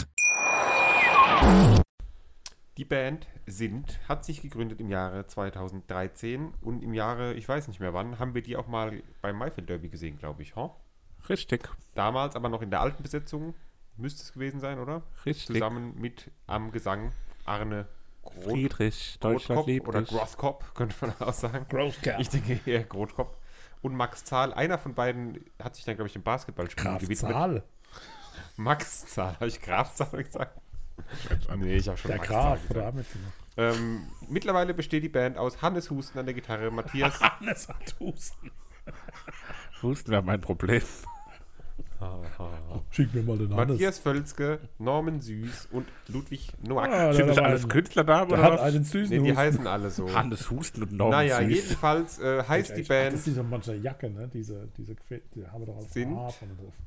Die Band Sind hat sich gegründet im Jahre zweitausenddreizehn und im Jahre, ich weiß nicht mehr wann, haben wir die auch mal beim Maifeld Derby gesehen, glaube ich. Huh? Richtig. Damals aber noch in der alten Besetzung, müsste es gewesen sein, oder? Richtig. Zusammen mit am Gesang Arne Groth, Friedrich, Deutschland Grothkopf liebt oder dich. Grothkopf, könnte man auch sagen. Grothkopf. Ich denke eher Grothkopf. Und Max Zahl, einer von beiden hat sich dann, glaube ich, dem Basketballspielen Graf gewidmet. Zahl. Max Zahl, habe ich Graf Zahl gesagt? Nee, ich habe schon Der Max Graf Zahl oder gesagt. damit. Ähm, mittlerweile besteht die Band aus Hannes Husten an der Gitarre, Matthias, Hannes hat Husten. Husten wäre mein Problem. Schick mir mal den Hannes. Matthias Völzke, Norman Süß und Ludwig Noack. Ah, Sind das der alles einen- Künstlernamen Der oder hat was? einen süßen Nee, die Husten. heißen alle so. Hannes Husten und Norman Naja, Süß. jedenfalls äh, heißt die Ach, Band das ist diese manche Jacke, ne? Diese, diese Gefä- die haben wir doch als Sind- Haar von drauf.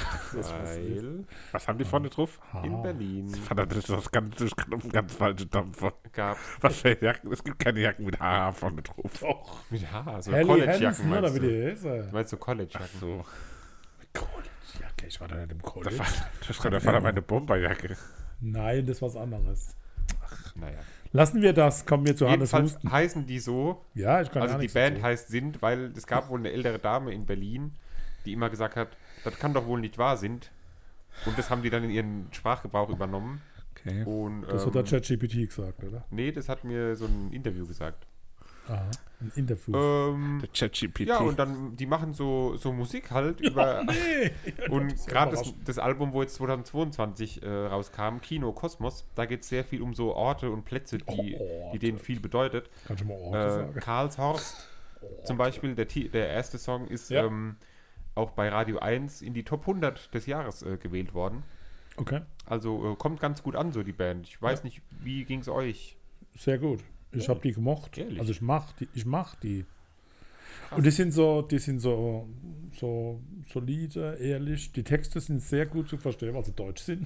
weil Was haben die vorne drauf? in Berlin Verdammt, das ist das ganz, das ist ein ganz falsche Dampfer. gab Was für Jacken? Es gibt keine Jacken mit Haar vorne drauf. Doch. mit Haar, so Helly College-Jacken Hansen, oder meinst wie du? die ist. Du meinst so College-Jacken? So, College-Jacke, ich war da nicht im das College. war, das war, das war meine Bomberjacke. Nein, das ist was anderes. Naja. Lassen wir das, kommen wir zu Hannes Jedenfalls Husten. heißen die so, Ja, ich kann also gar die nichts Band dazu. heißt Sind, weil es gab wohl eine ältere Dame in Berlin, die immer gesagt hat, das kann doch wohl nicht wahr sind. Und das haben die dann in ihren Sprachgebrauch übernommen. Okay. Und, Das hat ähm, der ChatGPT gesagt, oder? nee, das hat mir so ein Interview gesagt. Aha, ein Interview. Ähm, Der ChatGPT. ja, und dann, die machen so, so Musik halt über. nee. Und ist gerade das, überraschend. das Album, wo jetzt zweitausendzweiundzwanzig äh, rauskam, Kino Kosmos, da geht es sehr viel um so Orte und Plätze, die, Oh, die denen viel bedeutet. Kannst du mal Orte Äh, sagen? Karlshorst zum Beispiel, der, Ti- der erste Song ist Ja. ähm, auch bei Radio eins in die Top hundert des Jahres äh, gewählt worden. Okay, Also äh, kommt ganz gut an, so die Band. Ich weiß nicht, wie ging es euch? sehr gut. Ich habe die gemocht. Ehrlich? Also ich mach die. Ich mach die. Und die sind so, die sind so, so solide, ehrlich. Die Texte sind sehr gut zu verstehen, weil sie deutsch sind.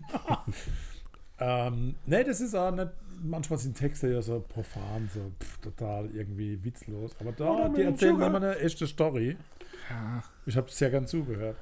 ähm, nee, das ist auch nicht. Manchmal sind Texte ja so profan, so pff, total irgendwie witzlos. Aber da, die erzählen immer eine echte Story. Ja, Ich habe sehr gern zugehört.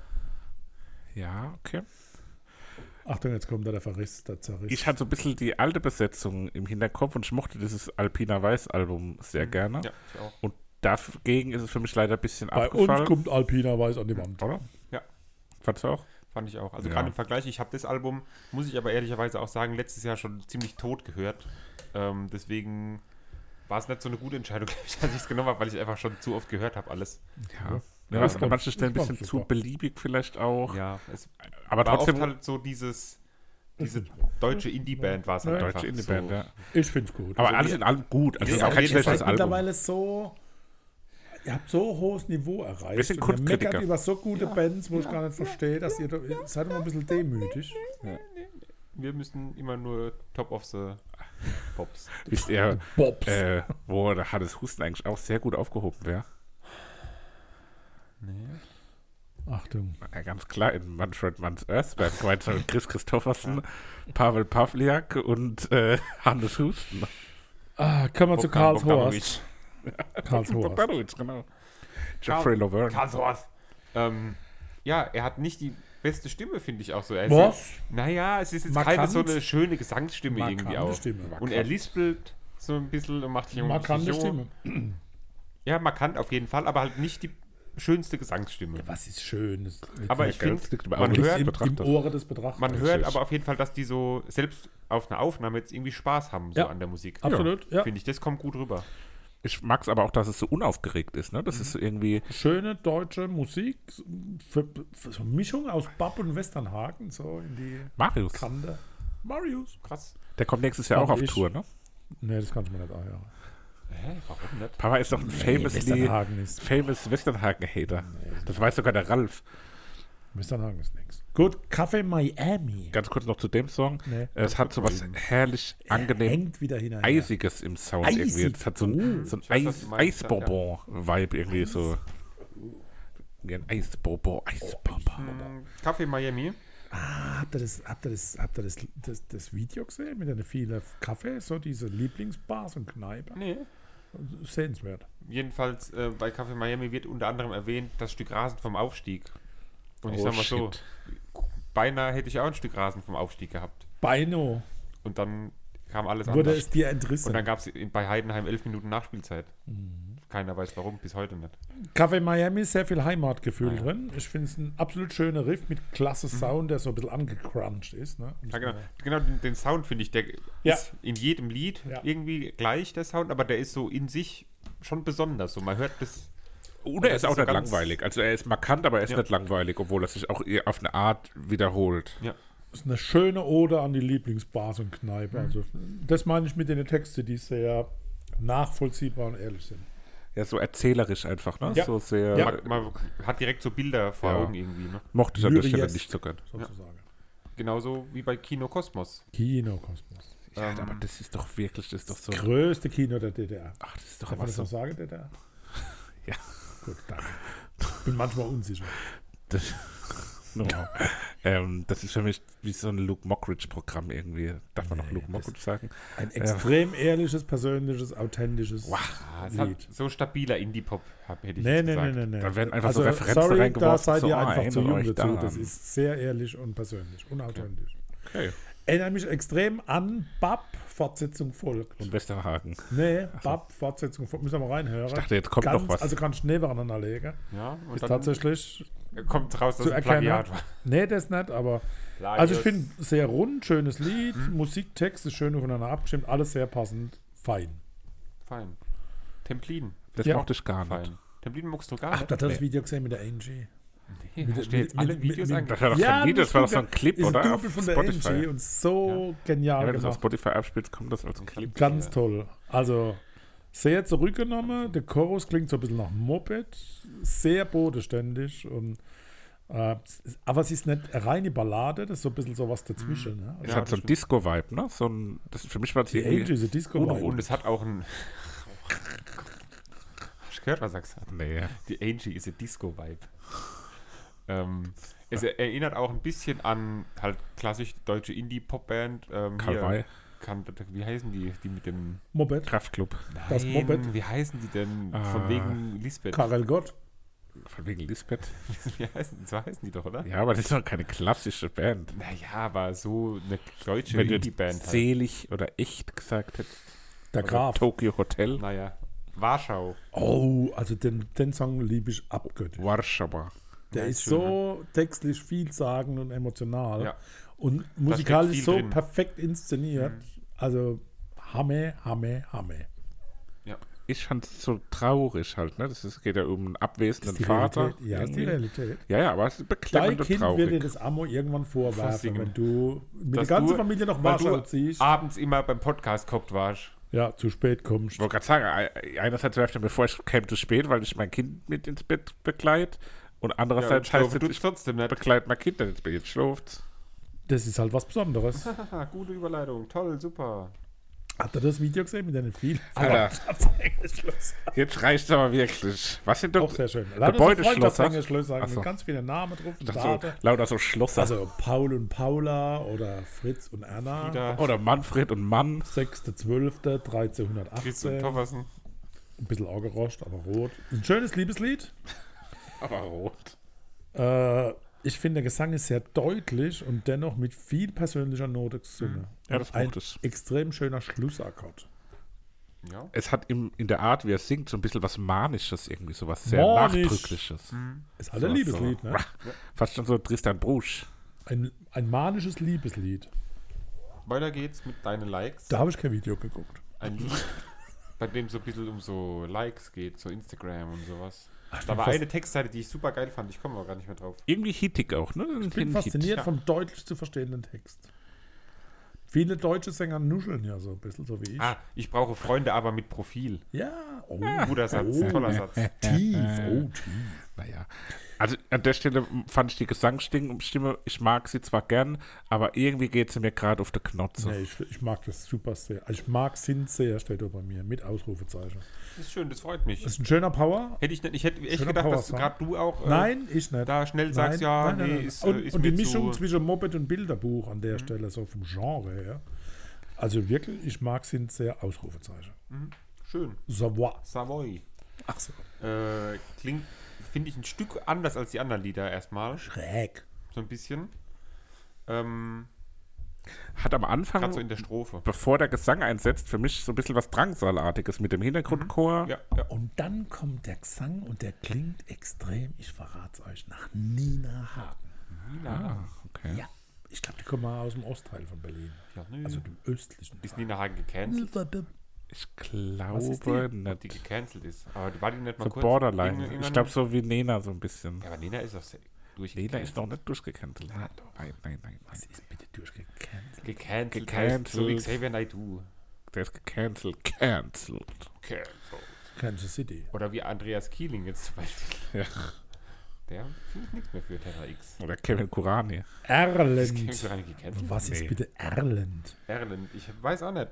ja, okay. Achtung, jetzt kommt da der Verriss, der Zerriss. Ich hatte so ein bisschen die alte Besetzung im Hinterkopf und ich mochte dieses Alpina Weiß-Album sehr gerne. Ja, ich auch. Und dagegen ist es für mich leider ein bisschen Bei abgefallen. uns kommt Alpina Weiß an die Wand. Oder? Ja. Fandst du auch? Fand ich auch. Also Ja. gerade im Vergleich, ich habe das Album, muss ich aber ehrlicherweise auch sagen, letztes Jahr schon ziemlich tot gehört. Ähm, deswegen war es nicht so eine gute Entscheidung, dass ich es genommen habe, weil ich einfach schon zu oft gehört habe alles. Ja. Ja, Ja, was ich an manchen glaub, Stellen ein das war bisschen super. zu beliebig vielleicht auch. Ja, es Aber war trotzdem oft halt so dieses, diese deutsche Indie-Band war es halt Ja. einfach. deutsche Indie-Band, so. ja. Ich finde es gut. Aber Also alles wir- in allem gut. Also wir es sind ist auf kein jeden Ihr Fall schlechtes seid Album. mittlerweile so. Ihr habt so hohes Niveau erreicht. Wir sind und ihr Kunstkritiker. meckert über so gute Bands, wo ich gar nicht verstehe, dass ihr, ihr seid immer ein bisschen demütig. Wir müssen immer nur Top of the Pops. Wisst ihr, Bobs. äh, wo der Hannes Husten eigentlich auch sehr gut aufgehoben wäre? Achtung. Ja, ganz klar, in Manfred Manns Earthband, gemeinsam mit Chris Christoffersen, Pavel Pawliak und äh, Hannes Husten. Ah, kommen wir zu Bogdan Karls Bogdanovic. Horst. Karls Horst. Bogdanovic, genau. Jeffrey Laverne. Karlshorst. Ähm, ja, er hat nicht die beste Stimme, finde ich auch so. Er ist Was? Ja, naja, es ist jetzt Markant. keine so eine schöne Gesangsstimme Markante irgendwie auch. Stimme. Und er lispelt so ein bisschen und macht hier Markante so- Stimme. Ja, markant auf jeden Fall, aber halt nicht die schönste Gesangsstimme. Was ist schön? Das Aber ich finde, liegt im man Auge des hört, im, im Betrachters. Ohre des Betrachters. man hört aber auf jeden Fall, dass die so selbst auf einer Aufnahme jetzt irgendwie Spaß haben so Ja. an der Musik. Absolut, ja. Finde ich, das kommt gut rüber. Ich mag es aber auch, dass es so unaufgeregt ist. Ne? Das ist so irgendwie. Schöne deutsche Musik. Für, für so eine Mischung aus Bab und Westernhagen, so in die Marius. Kante. Marius. Krass. Der kommt nächstes Jahr Fand auch auf ich. Tour, ne? Nee, das kann ich mir nicht anhören. Hä, warum nicht? Papa ist doch ein famously, Westernhagen ist. famous Westernhagen-Hater. Das weiß sogar der Ralf. Westernhagen ist nichts. Gut, Kaffee Miami. Ganz kurz noch zu dem Song. Nee. Es hat so was herrlich angenehm Hängt wieder hinein. Eisiges im Sound Eisig. irgendwie. Es hat so ein, so ein Ich weiß, was Eis, du meinst, Eisbonbon-Vibe irgendwie so. Ja, ein Eisbonbon, Eisbonbon. Hm, Kaffee Miami. Ah, habt ihr, das, habt ihr, das, habt ihr das, das, das Video gesehen mit den vielen Kaffee, so diese Lieblingsbars und Kneipen? Nee. Sehenswert. Jedenfalls äh, bei Kaffee Miami wird unter anderem erwähnt das Stück Rasen vom Aufstieg. Und ich Oh, sag mal so, shit. beinahe hätte ich auch ein Stück Rasen vom Aufstieg gehabt. Beino Und dann kam alles wurde anders. es dir entrissen. Und dann gab es bei Heidenheim elf Minuten Nachspielzeit. Keiner weiß warum, bis heute nicht. Kaffee Miami ist sehr viel Heimatgefühl Ah, ja. drin. Ich finde es ein absolut schöner Riff mit klasse Sound, der so ein bisschen angecrunched ist. Ne? Ja, genau, genau den, den Sound finde ich, der Ja. ist in jedem Lied Ja. irgendwie gleich, der Sound, aber der ist so in sich schon besonders. So, man hört das. Und er ist das auch ist so nicht ganz- langweilig. Also er ist markant, aber er ist Ja. nicht langweilig, obwohl er sich auch eher auf eine Art wiederholt. Ja. Das ist eine schöne Ode an die Lieblingsbars und Kneipe. Mhm. Also, das meine ich mit den Texten, die sehr nachvollziehbar und ehrlich sind. Ja, so erzählerisch einfach, ne? Ja. So sehr. Ja. Man, man hat direkt so Bilder vor Ja. Augen irgendwie. Ne? Mochte ich an der Stelle Lyrisk. nicht so gern. Sozusagen. Genauso wie bei Kino Kosmos. Kinokosmos. Ja, Ähm, aber das ist doch wirklich, das ist doch so. Größte Kino der D D R. Ach, das ist doch Darf man was das so so. sagen, D D R? Ja. Gut, danke. Bin manchmal unsicher. Das, no. ähm, das ist für mich wie so ein Luke Mockridge-Programm irgendwie. Darf man noch Nee, Luke das- Mockridge sagen? Ein extrem ehrliches, persönliches, authentisches Ah, es hat Lied. so stabiler Indie-Pop, hab- hätte ich Nee, jetzt nee, nee, gesagt. nee, nee. Da werden einfach so also, Referenzen sorry, da reingeworfen, seid so, ihr ah, einfach zu erinnert jung euch dazu. da Das an. ist sehr ehrlich und persönlich, unauthentisch. Okay. Erinnert mich extrem an Bab, Fortsetzung folgt. Und Westerhagen. Nee, Bab, Fortsetzung folgt. Müssen wir mal reinhören. Ich dachte, jetzt kommt Ganz, noch was. Also kann ich nebeneinander legen. Ja, und Ist dann tatsächlich kommt raus, dass zu es ein erkennen. Plagiat war. Nee, das nicht, aber. Also ich finde, sehr rund, schönes Lied, Musik, Text ist schön aufeinander abgestimmt, alles sehr passend, fein. Fein. Templin. Das Ja. mochte ich gar nicht. Fein. Templin magst du gar Ach, nicht. da hat er das Video gesehen mit der Angie. Nee, mit- hast du jetzt mit- alle mit- Videos mit- angeguckt? Das war doch kein Video, das war doch so ein Clip, ist oder? Ein Auf Double von der Spotify. Angie und so genial Ja, wenn du es auf gemacht. Spotify abspielst, kommt das als Clip. Ganz Ja. toll. Also sehr zurückgenommen. Der Chorus klingt so ein bisschen nach Moped. Sehr bodenständig. Und, äh, aber es ist nicht eine reine Ballade, das ist so ein bisschen sowas dazwischen. Ne? Es Ja, hat so das ein Disco-Vibe, ne? So ein, das, für mich war das Die irgendwie- Angie ist ein disco Und, und es hat auch ein. Hast du gehört, was er gesagt hat? Nee. Die Angie ist ein Disco-Vibe. Ähm, es erinnert auch ein bisschen an halt klassisch deutsche Indie-Pop-Band. Ähm, Karl hier, May. kann, wie heißen die? Die mit dem. Moped. Kraftclub. Das Nein, Moped. Wie heißen die denn? Ah. Von wegen Lisbeth. Karel Gott. Von wegen Lisbeth. Wie heißen, so heißen die doch, oder? Ja, aber das ist doch keine klassische Band. Naja, aber so eine deutsche Wenn du jetzt Indie-Band halt. selig oder echt gesagt hättest. Der Oder Graf. Tokyo Hotel. Naja, Warschau. Oh, also den, den Song liebe ich abgöttisch. Warschauer. Der Ja, ist ist schön, so textlich vielsagend und emotional. Ja. Und musikalisch viel so drin. perfekt inszeniert. Also Hamme, Hamme, Hamme. Ich fand es so traurig halt, ne? Das ist, geht ja um einen abwesenden Vater. Realität. Ja, ist die irgendwie. Realität. Ja, ja, aber es ist Dein beklemmend und Kind wird dir traurig. das Ammo irgendwann vorwerfen, Vorsingen. wenn du mit der Dass ganzen du- Familie nach weil Warschau du ziehst. abends immer beim Podcast geguckt warst. Ja, zu spät kommst. Ich wollte gerade sagen, ei- einerseits wäre ich dann, bevor ich käme, zu spät, weil ich mein Kind mit ins Bett begleite. Und andererseits Ja, heißt du es, ich trotzdem nicht. begleite mein Kind dann ins Bett. Jetzt schläft. Das ist halt was Besonderes. Haha, gute Überleitung. Toll, super. Habt ihr das Video gesehen mit den vielen Alter. Verwandtschaftsschlössern? Jetzt reicht es aber wirklich. Was sind doch Auch sehr schön. Gebäudeschlösser? Schlösser Ach so. mit ganz vielen Namen drauf. so, Daten. lauter so Schlosser. Also Paul und Paula oder Fritz und Erna. Wieder Oder Manfred und Mann. sechster zwölfter Chris und dreizehnhundertachtzehn. Toffersen. Ein bisschen Augerost, aber rot. Ein schönes Liebeslied. Aber rot. Äh, ich finde, der Gesang ist sehr deutlich und dennoch mit viel persönlicher Note gesungen. Ja, das Ein mochte ich. extrem schöner Schlussakkord. Ja. Es hat im, in der Art, wie er singt, so ein bisschen was Manisches irgendwie, so was sehr Manisch. Nachdrückliches. Ist halt ein So, Liebeslied, so. ne? Fast schon so Tristan Brusch. Ein, ein manisches Liebeslied. Weiter geht's mit deinen Likes. Da habe ich kein Video geguckt. Ein Lied, bei dem so ein bisschen um so Likes geht, so Instagram und sowas. Ach, Da war fast- eine Textseite, die ich super geil fand. Ich komme aber gar nicht mehr drauf. Irgendwie hittig auch, ne? Ich bin fasziniert vom deutlich zu verstehenden Text. Viele deutsche Sänger nuscheln ja so ein bisschen, so wie ich. Ah, ich brauche Freunde, aber mit Profil. Ja, oh, Guter Satz, Oh. toller Satz. tief, oh, tief. Naja. Also an der Stelle fand ich die Gesangsstimme, ich mag sie zwar gern, aber irgendwie geht sie mir gerade auf die Knotze. Nee, ich, ich mag das super sehr. Also ich mag Sinn sehr, steht da bei mir, mit Ausrufezeichen. Das ist schön, das freut mich. Das ist ein schöner Power. Hätte ich nicht, ich hätte echt Schöner gedacht, dass Power-Song. gerade du auch äh, Nein, ich nicht. da schnell sagst, Nein, ja, nein, nein, nee, nein. ist, und, äh, ist und die mir Mischung zu, zwischen Moped und Bilderbuch an der Stelle, so vom Genre her. Also wirklich, ich mag Sinn sehr, Ausrufezeichen. schön. Savoir. Savoy. Ach so. Äh, klingt, finde ich, ein Stück anders als die anderen Lieder erstmal. Schräg. So ein bisschen. Ähm, Hat am Anfang, Gerade so in der Strophe. bevor der Gesang einsetzt, für mich so ein bisschen was Drangsalartiges mit dem Hintergrundchor. Ja, ja. Und dann kommt der Gesang und der klingt extrem, ich verrate es euch, nach Nina Hagen. Ah, okay. Ja. Ich glaube, die kommen mal aus dem Ostteil von Berlin. Ja, nö. Also dem östlichen. Ist Nina Hagen gecancelt? Ich Was ist glaube Die nicht. gecancelt ist. Aber war die nicht mal So kurz? Borderline. irgendwann- Ich glaube so wie Nena so ein bisschen. Ja, aber Nina ist doch se- durchgecancelt. Nena ist noch nicht durchgecancelt. Nein, nein, nein, nein. Was ist bitte durchgecancelt? Gecancelt. Gecancelt. heißt So wie Xavier Naidoo. Der ist gecancelt. Cancelled. Cancelt. Kansas City. Oder wie Andreas Kieling jetzt zum Beispiel. Ja. Der findet nichts mehr für Terra X. Oder Kevin Kurani. Erland. Kevin Kurani gekämpft? Was ist Nee. bitte Erland? Erland, ich weiß auch nicht.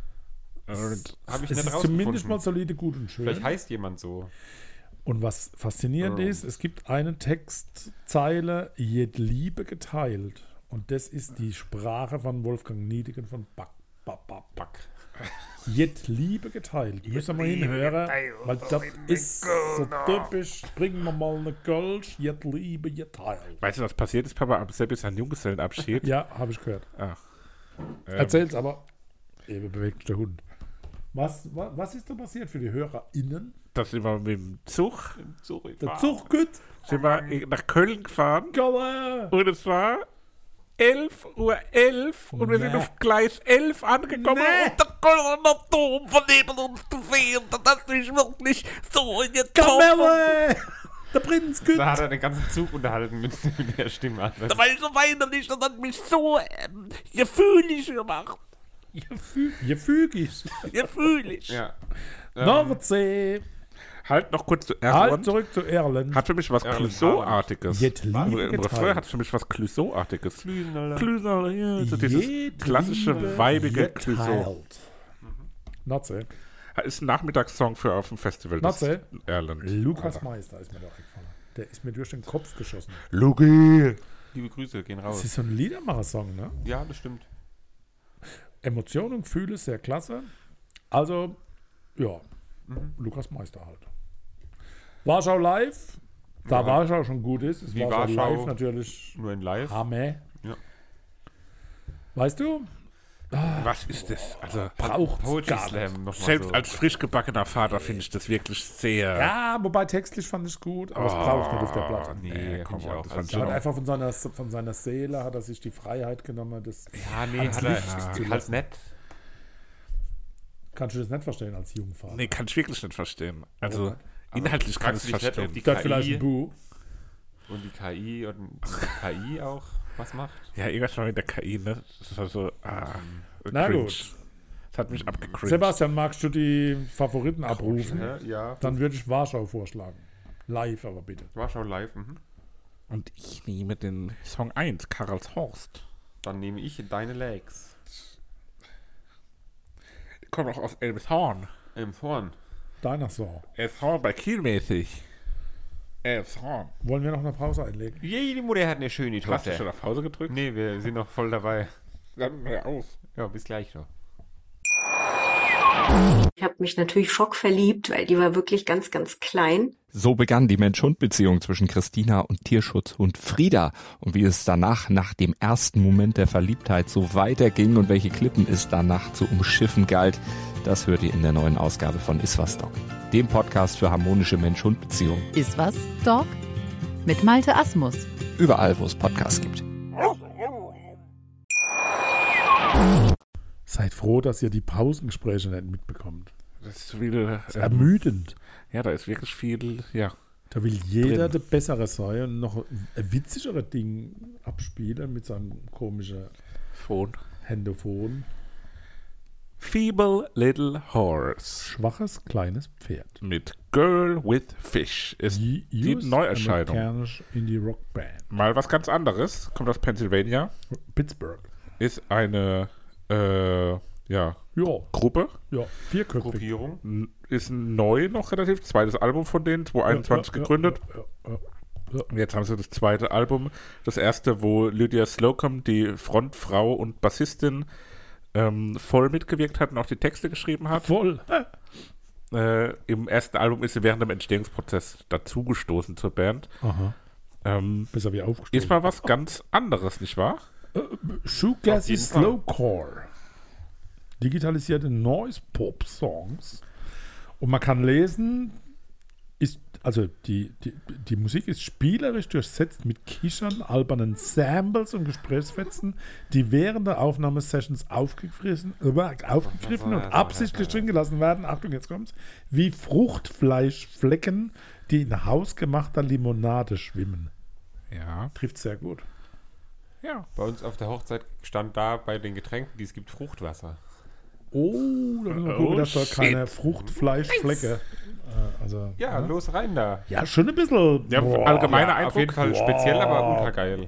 Und Habe ich Es nicht ist zumindest mal rausgefunden. solide, gut und schön. Vielleicht heißt jemand so. Und was faszinierend Oh. ist, es gibt eine Textzeile, jed Liebe geteilt. Und das ist die Sprache von Wolfgang Niedigen von Back. Back, Back, Back. Jed Liebe geteilt. Müssen wir mal hinhören, weil das ist so typisch. Bringen wir mal eine Kölsch, jed Liebe geteilt. weißt du, was passiert ist, Papa? Am Selbst ein Junggesellenabschied. Ja, habe ich gehört. Ah. Ähm, Erzähl's aber. Eben bewegt sich der Hund. Was, was, was ist da passiert für die HörerInnen? Da sind wir mit dem Zug, Zurück. Der Zug gut. sind wir nach Köln gefahren. Geil. Und es war elf Uhr elf und wir sind Nee. auf Gleis elf angekommen. Nee. Und der Kölner Dom von neben uns zu sehen. Das ist nicht wirklich so getroffen. Kamelle! Der Prinz gut. Da hat er den ganzen Zug unterhalten mit, mit der Stimme. Also, Da war ich so weinerlich, das hat mich so ähm, gefühlig gemacht. Gefügig. Gefühlig. ja. Ähm, Nordsee. Halt noch kurz zu Halt Erland. zurück zu Irland. Hat für mich was Erland Clouseau-artiges. Jed Im Liebe im Refrain geteilt. hat für mich was Clouseau-artiges. Klüsenerle. Clouseau, ja, so dieses Jed klassische, Liebe weibige Clouseau. geteilt. Nordsee. Ist ein Nachmittagssong für auf dem Festival. das Nordsee. Irland. Lukas Meister ist mir da eingefallen. Der ist mir durch den Kopf geschossen. Lugi! Liebe Grüße, gehen Das raus. ist so ein Liedermacher-Song, ne? Ja, das stimmt. Emotionen und Gefühle, sehr klasse. Also, ja, Lukas Meister halt. Warschau live, da Ja. Warschau schon gut ist, ist Wie Warschau, Warschau live natürlich Nur in live. Hammer. Ja. Weißt du, Was ist das? Also, braucht Poetry gar nicht. Slam nochmal selbst so. als frisch gebackener Vater finde ich das wirklich sehr. Ja, wobei textlich fand ich es gut, aber es braucht nicht auf der Platte. Nee, Nee, komm finde ich on, auch. das Also, fand Er hat schon- einfach von seiner, von seiner Seele hat er sich die Freiheit genommen. Das ja, nee, ans hat Licht er zu halt lassen. nett. Kannst du das nicht verstehen als Jungvater? Nee, kann ich wirklich nicht verstehen. Also, Warum inhaltlich kann ich fragst es du dich nicht, ob verstehen. die Das hat vielleicht K I ein Bu. und die K I und die K I auch was macht. Ja, irgendwas mal mit der K I, ne? Das ist also, ah, Na cringe. gut. Das hat mich abgecringed. Sebastian, magst du die Favoriten abrufen? Ja, ja. Dann würde ich Warschau vorschlagen. Live aber bitte. Warschau live. Mhm. Und ich nehme den Song eins, Karlshorst. Dann nehme ich deine Legs. Kommt auch aus Elmshorn. Im Horn. Deiner Song. Elmshorn bei Kielmäßig. Elmshorn. Wollen wir noch eine Pause einlegen? Jede Mutter hat eine schöne Hast du schon Tochter. auf Pause gedrückt? Nee, wir sind noch voll dabei. Dann hör auf. Ja, bis gleich noch. Ich habe mich natürlich schockverliebt, weil die war wirklich ganz, ganz klein. So begann die Mensch-Hund-Beziehung zwischen Christina und Tierschutzhund Frieda. Und wie es danach, nach dem ersten Moment der Verliebtheit, so weiterging und welche Klippen es danach zu umschiffen galt, das hört ihr in der neuen Ausgabe von Iswas Dog, dem Podcast für harmonische Mensch-Hund-Beziehungen. Iswas Dog mit Malte Asmus. Überall, wo es Podcasts gibt. Seid froh, dass ihr die Pausengespräche nicht mitbekommt. Das ist viel, Das ist ähm, ermüdend. ja, da ist wirklich viel, ja. Da will jeder drin. der Bessere sein und noch ein witzigeres Ding abspielen mit seinem komischen Phone. Händefon. Feeble Little Horse Schwaches kleines Pferd. mit Girl with Fish ist Die die Neuerscheinung. Amerikanisch Indie-Rock-Band. Mal was ganz anderes. Kommt aus Pennsylvania. Pittsburgh. Ist eine äh, ja, Ja, Gruppe. ja, vierköpfig. Gruppierung. N- Ist neu noch relativ. Zweites Album von denen, zwanzig einundzwanzig Ja, ja, gegründet. Ja, ja, ja. Und jetzt haben sie das zweite Album. Das erste, wo Lydia Slocum, die Frontfrau und Bassistin, ähm, voll mitgewirkt hat und auch die Texte geschrieben hat. Voll. Äh, Im ersten Album ist sie während dem Entstehungsprozess dazugestoßen zur Band. Aha. Ähm, Besser wie aufgestellt. ist mal was ganz anderes, nicht wahr? Shoegazy jeden Fall. Slowcore. Digitalisierte Noise-Pop-Songs. Und man kann lesen, ist, also die, die, die Musik ist spielerisch durchsetzt mit Kichern, albernen Samples und Gesprächsfetzen, die während der Aufnahmesessions aufgegriffen, äh, aufgegriffen und absichtlich drin gelassen werden. Achtung, jetzt kommt's. Wie Fruchtfleischflecken, die in hausgemachter Limonade schwimmen. Ja. Trifft sehr gut. Ja. Bei uns auf der Hochzeit stand da bei den Getränken, die es gibt, Fruchtwasser. Oh, da müssen wir gucken, Oh, dass da shit. keine Fruchtfleischflecke. Äh, also, Ja, los rein da. Ja, schon ein bisschen. Ja, boah. allgemeiner Ja, Eindruck. auf jeden Fall Wow. speziell, aber ultra geil.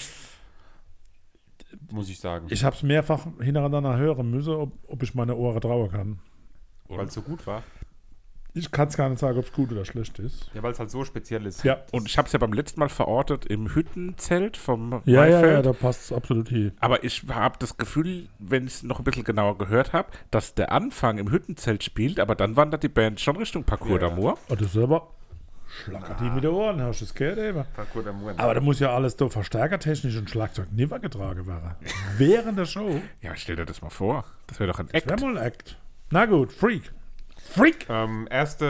Muss ich sagen. Ich habe es mehrfach hintereinander hören müssen, ob, ob ich meine Ohren trauen kann. Weil es so gut war. Ich kann es gar nicht sagen, ob es gut oder schlecht ist. Ja, weil es halt so speziell ist. Ja, Und ich habe es ja beim letzten Mal verortet im Hüttenzelt vom ja, ja, Maifeld. ja, da passt es absolut hin. Aber ich habe das Gefühl, wenn ich es noch ein bisschen genauer gehört habe, dass der Anfang im Hüttenzelt spielt, aber dann wandert die Band schon Richtung Parcours Ja. d'Amour. Oh, das ist aber schlackert die mit den Ohren, hast du das gehört eben? Parcours d'Amour. Aber da muss ja alles da verstärkertechnisch und Schlagzeug nimmer getragen werden. Während der Show. Ja, stell dir das mal vor. Das wäre doch ein Das wäre Act. mal ein Act. Na gut, Freak. Freak! Ähm, erste,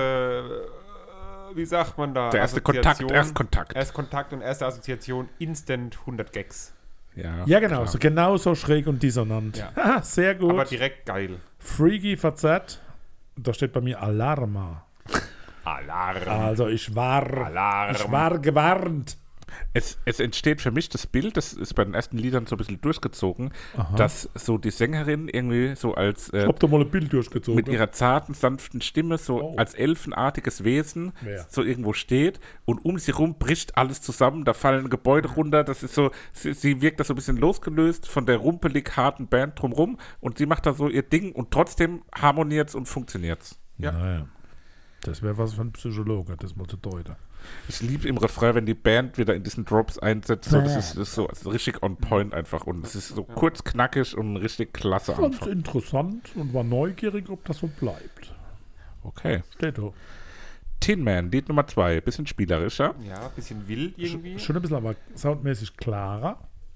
äh, wie sagt man da? Der erste Assoziation- Kontakt, Erstkontakt. Erstkontakt und erste Assoziation, Instant hundert Gags. Ja, Ja, genau, klar. so genau so schräg und dissonant. Ja. Haha, sehr gut. Aber direkt geil. Freaky verzerrt. Da steht bei mir Alarma. Alarm. Also ich war, Alarm. ich war gewarnt. Es, es entsteht für mich das Bild, das ist bei den ersten Liedern so ein bisschen durchgezogen, dass so die Sängerin irgendwie so als äh, Hab da mal ein Bild durchgezogen. mit ihrer zarten, sanften Stimme so Oh. als elfenartiges Wesen Wer? so irgendwo steht und um sie rum bricht alles zusammen, da fallen Gebäude runter, das ist so, sie, sie wirkt da so ein bisschen losgelöst von der rumpelig harten Band drumrum und sie macht da so ihr Ding und trotzdem harmoniert's und funktioniert's. Ja. Naja. Das wäre was für ein Psychologe, das mal zu deuten. Ich liebe im Refrain, wenn die Band wieder in diesen Drops einsetzt, so, das, Ja. ist, das ist so also richtig on point einfach und es ist so kurz, knackig und richtig klasse Ich fand es Anfang. interessant und war neugierig, ob das so bleibt. Okay. Steht da. Tin Man, Lied Nummer zwei, bisschen spielerischer. Ja, bisschen wild irgendwie. Schon ein bisschen, aber soundmäßig klarer.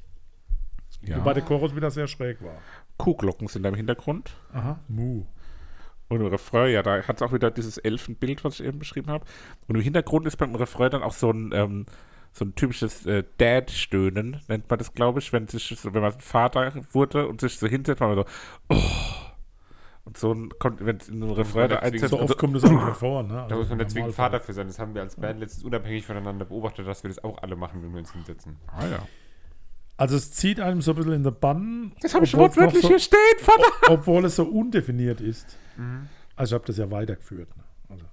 Ja. Wobei der Chorus wieder sehr schräg war. Kuhglocken sind da im Hintergrund. Aha, Mu. Und im Refrain, ja, da hat es auch wieder dieses Elfenbild, was ich eben beschrieben habe. Und im Hintergrund ist beim Refrain dann auch so ein, ähm, so ein typisches äh, Dad-Stöhnen, nennt man das, glaube ich, wenn sich, so, wenn man Vater wurde und sich so hinsetzt, man so, oh. Und so ein, kommt, wenn es in einem Refrain da einsetzt, So und oft kommt das auch nicht mehr vor, ne? Da Also muss man im deswegen Normalfall. Vater für sein. Das haben wir als Band letztens unabhängig voneinander beobachtet, dass wir das auch alle machen, wenn wir uns hinsetzen. Ah ja. Also es zieht einem so ein bisschen in der Bann. Das habe ich obwohl es noch wortwörtlich so, hier stehen, Vater! Obwohl es so undefiniert ist. Mhm. Also ich habe das ja weitergeführt. Ne? Also.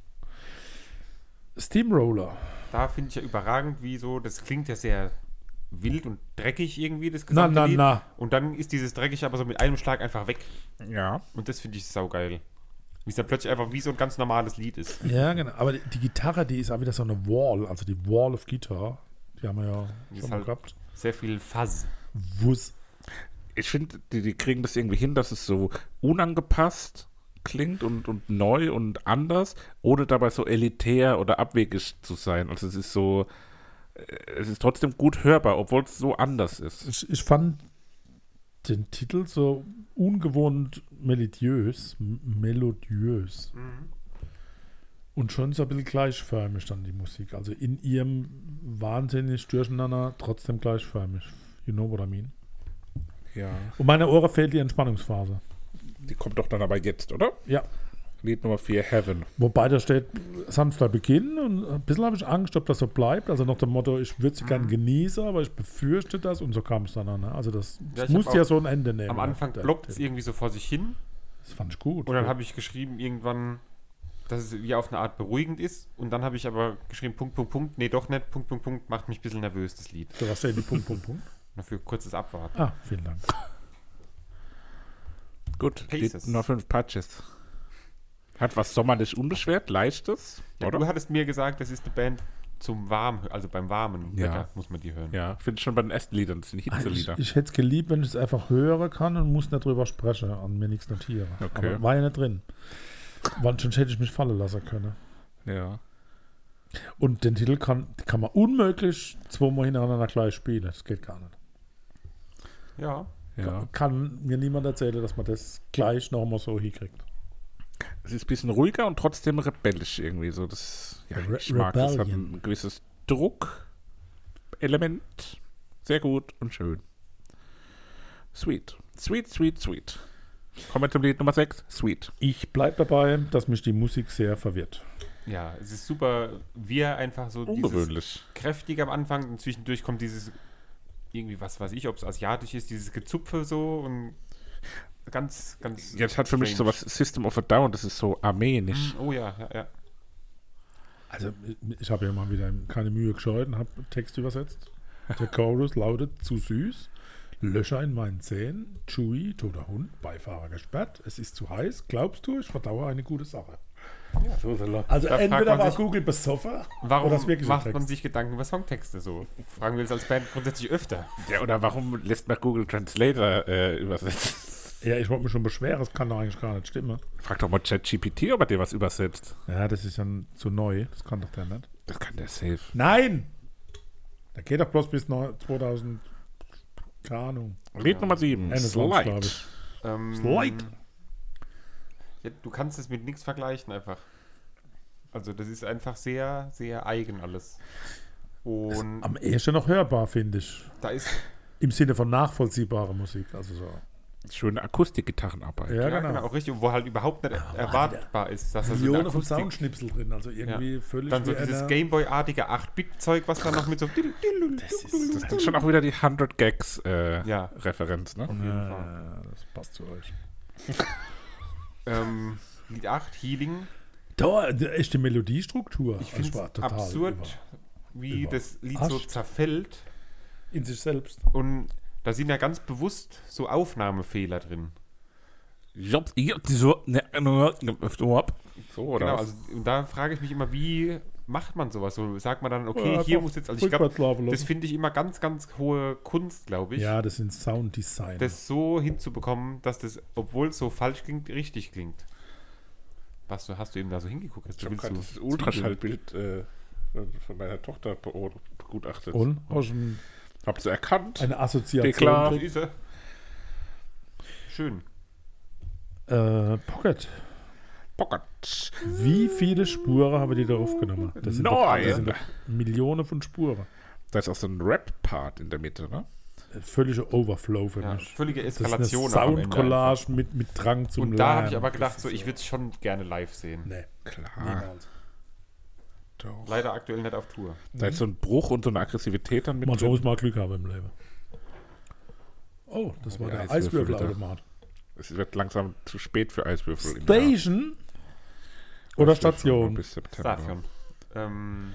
Steamroller. Da finde ich ja überragend, wie so, das klingt ja sehr wild und dreckig irgendwie, das Na, gesamte na, Lied. na. Und dann ist dieses dreckig aber so mit einem Schlag einfach weg. Ja. Und das finde ich saugeil. Wie es dann plötzlich einfach wie so ein ganz normales Lied ist. Ja, genau. Aber die, die Gitarre, die ist auch wieder so eine Wall. Also die Wall of Guitar. Die haben wir ja Die schon ist mal halt gehabt. sehr viel Fuzz. Wuss. Ich finde, die, die kriegen das irgendwie hin, dass es so unangepasst klingt und, und neu und anders, ohne dabei so elitär oder abwegig zu sein. Also es ist so, äh, es ist trotzdem gut hörbar, obwohl es so anders ist. Ich, ich fand den Titel so ungewohnt melodiös. m- Melodiös. Und schon so ein bisschen gleichförmig dann die Musik. Also in ihrem wahnsinnig Durcheinander trotzdem gleichförmig. You know what I mean? Ja. Und meine Ohren fehlt die Entspannungsphase. Die kommt doch dann aber jetzt, oder? Ja. Lied Nummer vier, Heaven. Wobei da steht sanfter Beginn und ein bisschen habe ich Angst, ob das so bleibt. Also nach dem Motto, ich würde sie gern genießen, aber ich befürchte das und so kam es dann an. Ne? Also das, Ja, das ich muss hab ja auch so ein Ende nehmen. Am Anfang Der- blockt es der- irgendwie so vor sich hin. Das fand ich gut. Und dann habe ich geschrieben irgendwann, dass es wie auf eine Art beruhigend ist. Und dann habe ich aber geschrieben, Punkt, Punkt, Punkt. Nee, doch nicht. Punkt, Punkt, Punkt. Macht mich ein bisschen nervös, das Lied. Da was steht die Punkt, Punkt, Punkt. Dafür kurzes Abwarten. Ah, vielen Dank. Gut, Lied Paces. Nummer fünf, Patches. Hat was sommerlich unbeschwert, leichtes, Ja, oder? du hattest mir gesagt, das ist eine Band zum Warm, also beim warmen Ja. Wetter muss man die hören. Ja, finde ich schon bei den ersten Liedern, das sind Ich, Hitzelieder. ich hätte es geliebt, wenn ich es einfach hören kann und muss nicht drüber sprechen und mir nichts notieren. Okay. Aber war ja nicht drin. Weil sonst hätte ich mich fallen lassen können. Ja. Und den Titel kann, kann man unmöglich zweimal hintereinander gleich spielen. Das geht gar nicht. Ja. Ja. Kann mir niemand erzählen, dass man das gleich nochmal so hinkriegt. Es ist ein bisschen ruhiger und trotzdem rebellisch irgendwie. So das, ja, Re- ich mag das. Hat Rebellion. ein gewisses Druck-Element. Sehr gut und schön. Sweet. Sweet, sweet, sweet. Kommen wir zum Lied Nummer sechs. Sweet. Ich bleibe dabei, dass mich die Musik sehr verwirrt. Ja, es ist super, wie er einfach so Ungewöhnlich. dieses kräftig am Anfang und zwischendurch kommt dieses irgendwie, was weiß ich, ob es asiatisch ist, dieses Gezupfe so und ganz, ganz. Jetzt hat für mich sowas System of a Down, das ist so armenisch. Oh ja, ja, ja. Also, ich habe ja mal wieder keine Mühe gescheut und habe Text übersetzt. Der Chorus lautet: Zu süß, Löcher in meinen Zähnen, Chewy, toter Hund, Beifahrer gesperrt, es ist zu heiß, glaubst du, ich verdauere eine gute Sache. Ja, so also, da entweder war sich, Google besoffen warum oder das wirklich macht Text. man sich Gedanken über Songtexte so? Fragen wir das als Band grundsätzlich öfter. Ja, oder warum lässt man Google Translator äh, übersetzen? Ja, ich wollte mich schon beschweren, das kann doch eigentlich gar nicht stimmen. Frag doch mal ChatGPT, ob er dir was übersetzt. Ja, das ist dann zu neu, das kann doch der nicht. Das kann der safe. Nein! Der geht doch bloß bis zweitausend, keine Ahnung. Lied Nummer sieben, Slide. Ähm, Slide. Ja, du kannst es mit nichts vergleichen einfach. Also das ist einfach sehr, sehr eigen alles. Und Am ehesten noch hörbar, finde ich. Da ist im Sinne von nachvollziehbarer Musik, also so. Schöne Akustikgitarrenarbeit. Ja, ja genau. genau, auch richtig. Und wo halt überhaupt nicht Aber erwartbar ist, dass das so Millionen von Soundschnipsel drin, also irgendwie ja. völlig Dann so wie dieses einer- Gameboy-artige acht-Bit-Zeug, was dann noch mit so... Das ist, Das ist schon auch wieder die hundert Gags äh, Ja. Referenz, ne? Auf jeden ja, Fall. das passt zu euch. Ähm, Lied acht, Healing. Da, die echte Melodiestruktur. Ich Also finde war es total absurd, über- wie über- das Lied so Ascht. zerfällt. in sich selbst. Und da sind ja ganz bewusst so Aufnahmefehler drin. So, so, ne, so, oder Genau, was? also und da frage ich mich immer, wie macht man sowas? So sagt man dann, okay, Ja, hier einfach muss jetzt, also ich glaube, rückwärts laufen das lassen. finde ich immer ganz, ganz hohe Kunst, glaube ich, Ja, das sind Sounddesign. das so hinzubekommen, dass das, obwohl es so falsch klingt, richtig klingt. Was du, hast du eben da so hingeguckt? Jetzt Ich habe willst gerade du das Ultraschallbild äh, von meiner Tochter be- begutachtet. Und? Hast du ein- Habt ihr erkannt? eine Assoziation? Klar. So ist er. Schön. Äh, Pocket. Pocket. Wie viele Spuren haben die da aufgenommen? Das sind, doch, Neun. das sind doch Millionen von Spuren. Da ist auch so ein Rap-Part in der Mitte, ne? Völlige Overflow für Ja, mich. völlige Das ist eine Eskalation. auch am Ende Soundcollage mit, mit Drang zum Und da habe ich Lernen. aber gedacht, Das so, ist ich würde es schon gerne live sehen. Nee, Klar. niemals. Doch. Leider aktuell nicht auf Tour. Da ist so ein Bruch und so eine Aggressivität dann mit Manchmal muss drin. man Glück haben im Leben. Oh, das Oh, war die der Eiswürfel Eiswürfelautomat. Es wird langsam zu spät für Eiswürfel. im Station oder Jahr. Station? Bis September. Station. Ähm,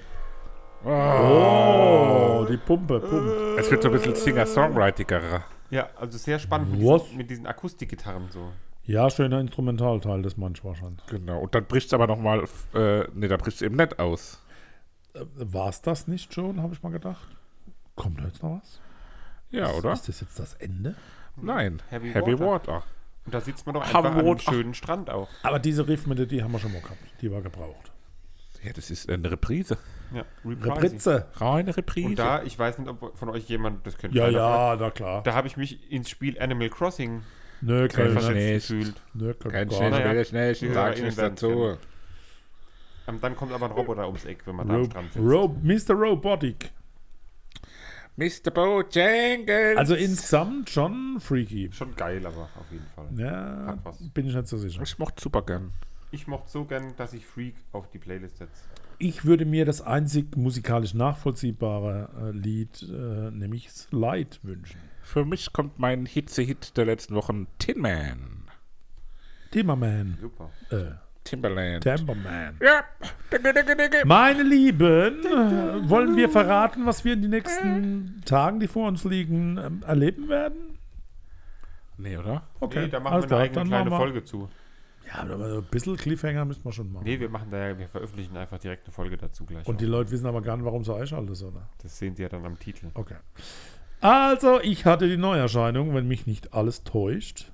Oh, die Pumpe, pumpt. Es wird so ein bisschen Singer-Songwritiger. ja, also sehr spannend mit Was? diesen, mit diesen Akustikgitarren so. Ja, schöner Instrumentalteil des manchmal schon. Genau. Und dann bricht es aber nochmal, äh, ne, da bricht es eben nicht aus. Äh, War es das nicht schon, habe ich mal gedacht? Kommt da jetzt noch was? Ja, ist, oder? Ist das jetzt das Ende? Nein. Heavy Heavy, Water. Water. Und da sitzt man doch Heavy einfach an einem Water. schönen Strand auch. Aber diese Riffmelodie haben wir schon mal gehabt. Die war gebraucht. Ja, das ist eine Reprise. Ja, Reprising. Repritze. Reine Reprise. Und da, ich weiß nicht, ob von euch jemand, das kennt Ja, keiner von ja, euch, na klar. da habe ich mich ins Spiel Animal Crossing Nö, Kein kann ich Verständnis. nicht. nicht. gefühlt. Nö, kann Kein gar schnell, nicht. Naja. schnell, schnell, Ja, sag innen nichts werden dazu. können. Ähm, dann kommt aber ein Roboter ums Eck, wenn man da am Ro Strand sitzt. Ro Mister Robotic. Mister Bojangles. Also insgesamt schon freaky. Schon geil, aber auf jeden Fall. Ja, Hat was. bin ich nicht so sicher. Ich mochte super gern. Ich mochte so gern, dass ich Freak auf die Playlist setze. Ich würde mir das einzig musikalisch nachvollziehbare äh, Lied, äh, nämlich Slide, wünschen. Für mich kommt mein Hitze-Hit der letzten Wochen Tin Man. Timmerman. Super. Äh, Timberland. Timberman. Ja. Dicke, dicke, dicke. Meine Lieben, äh, wollen wir verraten, was wir in den nächsten Tagen, die vor uns liegen, ähm, erleben werden? Nee, oder? Okay, Nee, da machen alles wir klar, eine eigene dann kleine machen wir- Folge zu. Ja, aber ein bisschen Cliffhanger müssen wir schon machen. Nee, wir machen da, wir veröffentlichen einfach direkt eine Folge dazu gleich. Und die auch. Leute wissen aber gar nicht, warum sie einschalten sollen. Das sehen sie ja dann am Titel. Okay. Also, ich hatte die Neuerscheinung, wenn mich nicht alles täuscht.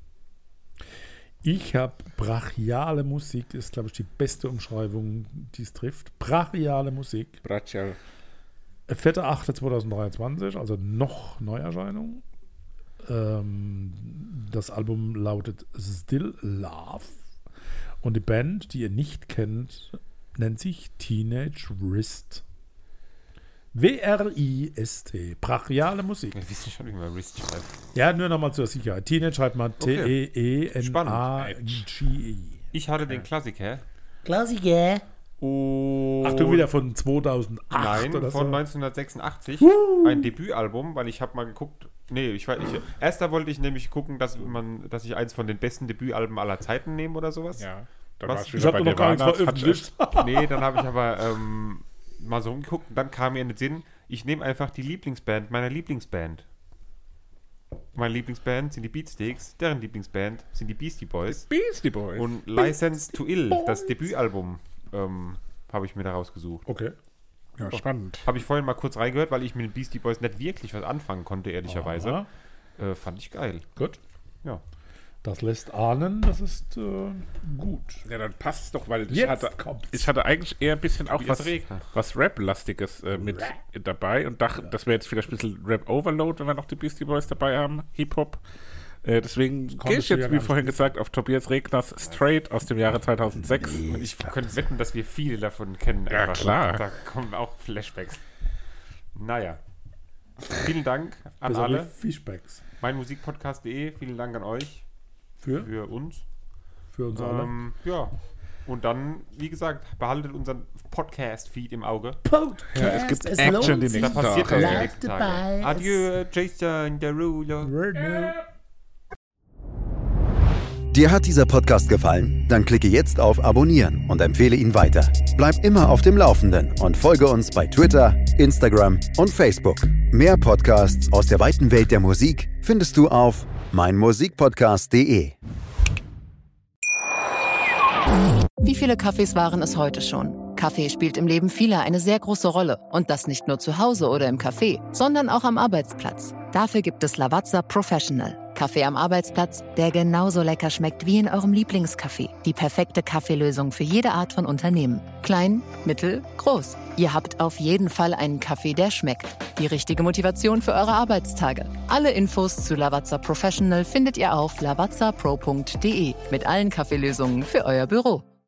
Ich habe brachiale Musik, ist, glaube ich, die beste Umschreibung, die es trifft. Brachiale Musik. Bratschal. vierter achter zweitausenddreiundzwanzig, also noch Neuerscheinung. Ähm, das Album lautet Still Love. Und die Band, die ihr nicht kennt, nennt sich Teenage Wrist. W R I S T. Brachiale Musik. Wir wissen schon, wie man Wrist schreibt. Ja, nur nochmal zur Sicherheit. Teenage schreibt man T E E N A G E. Ich hatte den Klassiker. Klassiker. Und Achtung, wieder von zweitausendacht Nein, oder von so. neunzehnhundertsechsundachtzig. Uh. Ein Debütalbum, weil ich habe mal geguckt, Nee, ich, war- ich erst da wollte ich nämlich gucken, dass man, dass ich eins von den besten Debütalben aller Zeiten nehme oder sowas. Ja. Dann Was? warst du Ich wieder habe bei noch gar nichts Nirvana, veröffentlicht. Nee, dann habe ich aber ähm, mal so umgeguckt und dann kam mir in den Sinn, ich nehme einfach die Lieblingsband meiner Lieblingsband. Meine Lieblingsband sind die Beatsteaks, deren Lieblingsband sind die Beastie Boys. Beastie Boys. Und License to Ill, das Debütalbum, ähm, habe ich mir da rausgesucht. Okay. Ja, spannend. Habe ich vorhin mal kurz reingehört, weil ich mit den Beastie Boys nicht wirklich was anfangen konnte, ehrlicherweise. Aha. Äh, fand ich geil. Gut. Ja. Das lässt ahnen, das ist äh, gut. Ja, dann passt es doch, weil ich Jetzt hatte, kommt's. ich hatte eigentlich eher ein bisschen auch Tobias was, Regner. was Rap-lastiges äh, mit dabei und dachte, das wäre jetzt vielleicht ein bisschen Rap-Overload, wenn wir noch die Beastie Boys dabei haben, Hip-Hop. Äh, deswegen gehe ich konntest du jetzt, ja wie gar vorhin nicht gesagt, auf Tobias Regners Straight aus dem Jahre zweitausendsechs. Und ich könnte wetten, dass wir viele davon kennen. Ja, einfach. klar. Da kommen auch Flashbacks. Naja. Vielen Dank an Besser wie alle. Fishbacks. meinmusikpodcast punkt de. Vielen Dank an euch. Für? Für uns. Für uns alle. Ähm, ja. Und dann, wie gesagt, behaltet unseren Podcast-Feed im Auge. Ja, es gibt Action die Da nächsten passiert was die Tage. nächsten Tage. Adieu, Jason Derulo. Dir hat dieser Podcast gefallen? Dann klicke jetzt auf Abonnieren und empfehle ihn weiter. Bleib immer auf dem Laufenden und folge uns bei Twitter, Instagram und Facebook. Mehr Podcasts aus der weiten Welt der Musik findest du auf meinmusikpodcast punkt de. Wie viele Kaffees waren es heute schon? Kaffee spielt im Leben vieler eine sehr große Rolle. Und das nicht nur zu Hause oder im Café, sondern auch am Arbeitsplatz. Dafür gibt es Lavazza Professional. Kaffee am Arbeitsplatz, der genauso lecker schmeckt wie in eurem Lieblingscafé. Die perfekte Kaffeelösung für jede Art von Unternehmen. Klein, mittel, groß. Ihr habt auf jeden Fall einen Kaffee, der schmeckt. Die richtige Motivation für eure Arbeitstage. Alle Infos zu Lavazza Professional findet ihr auf lavazza pro punkt de mit allen Kaffeelösungen für euer Büro.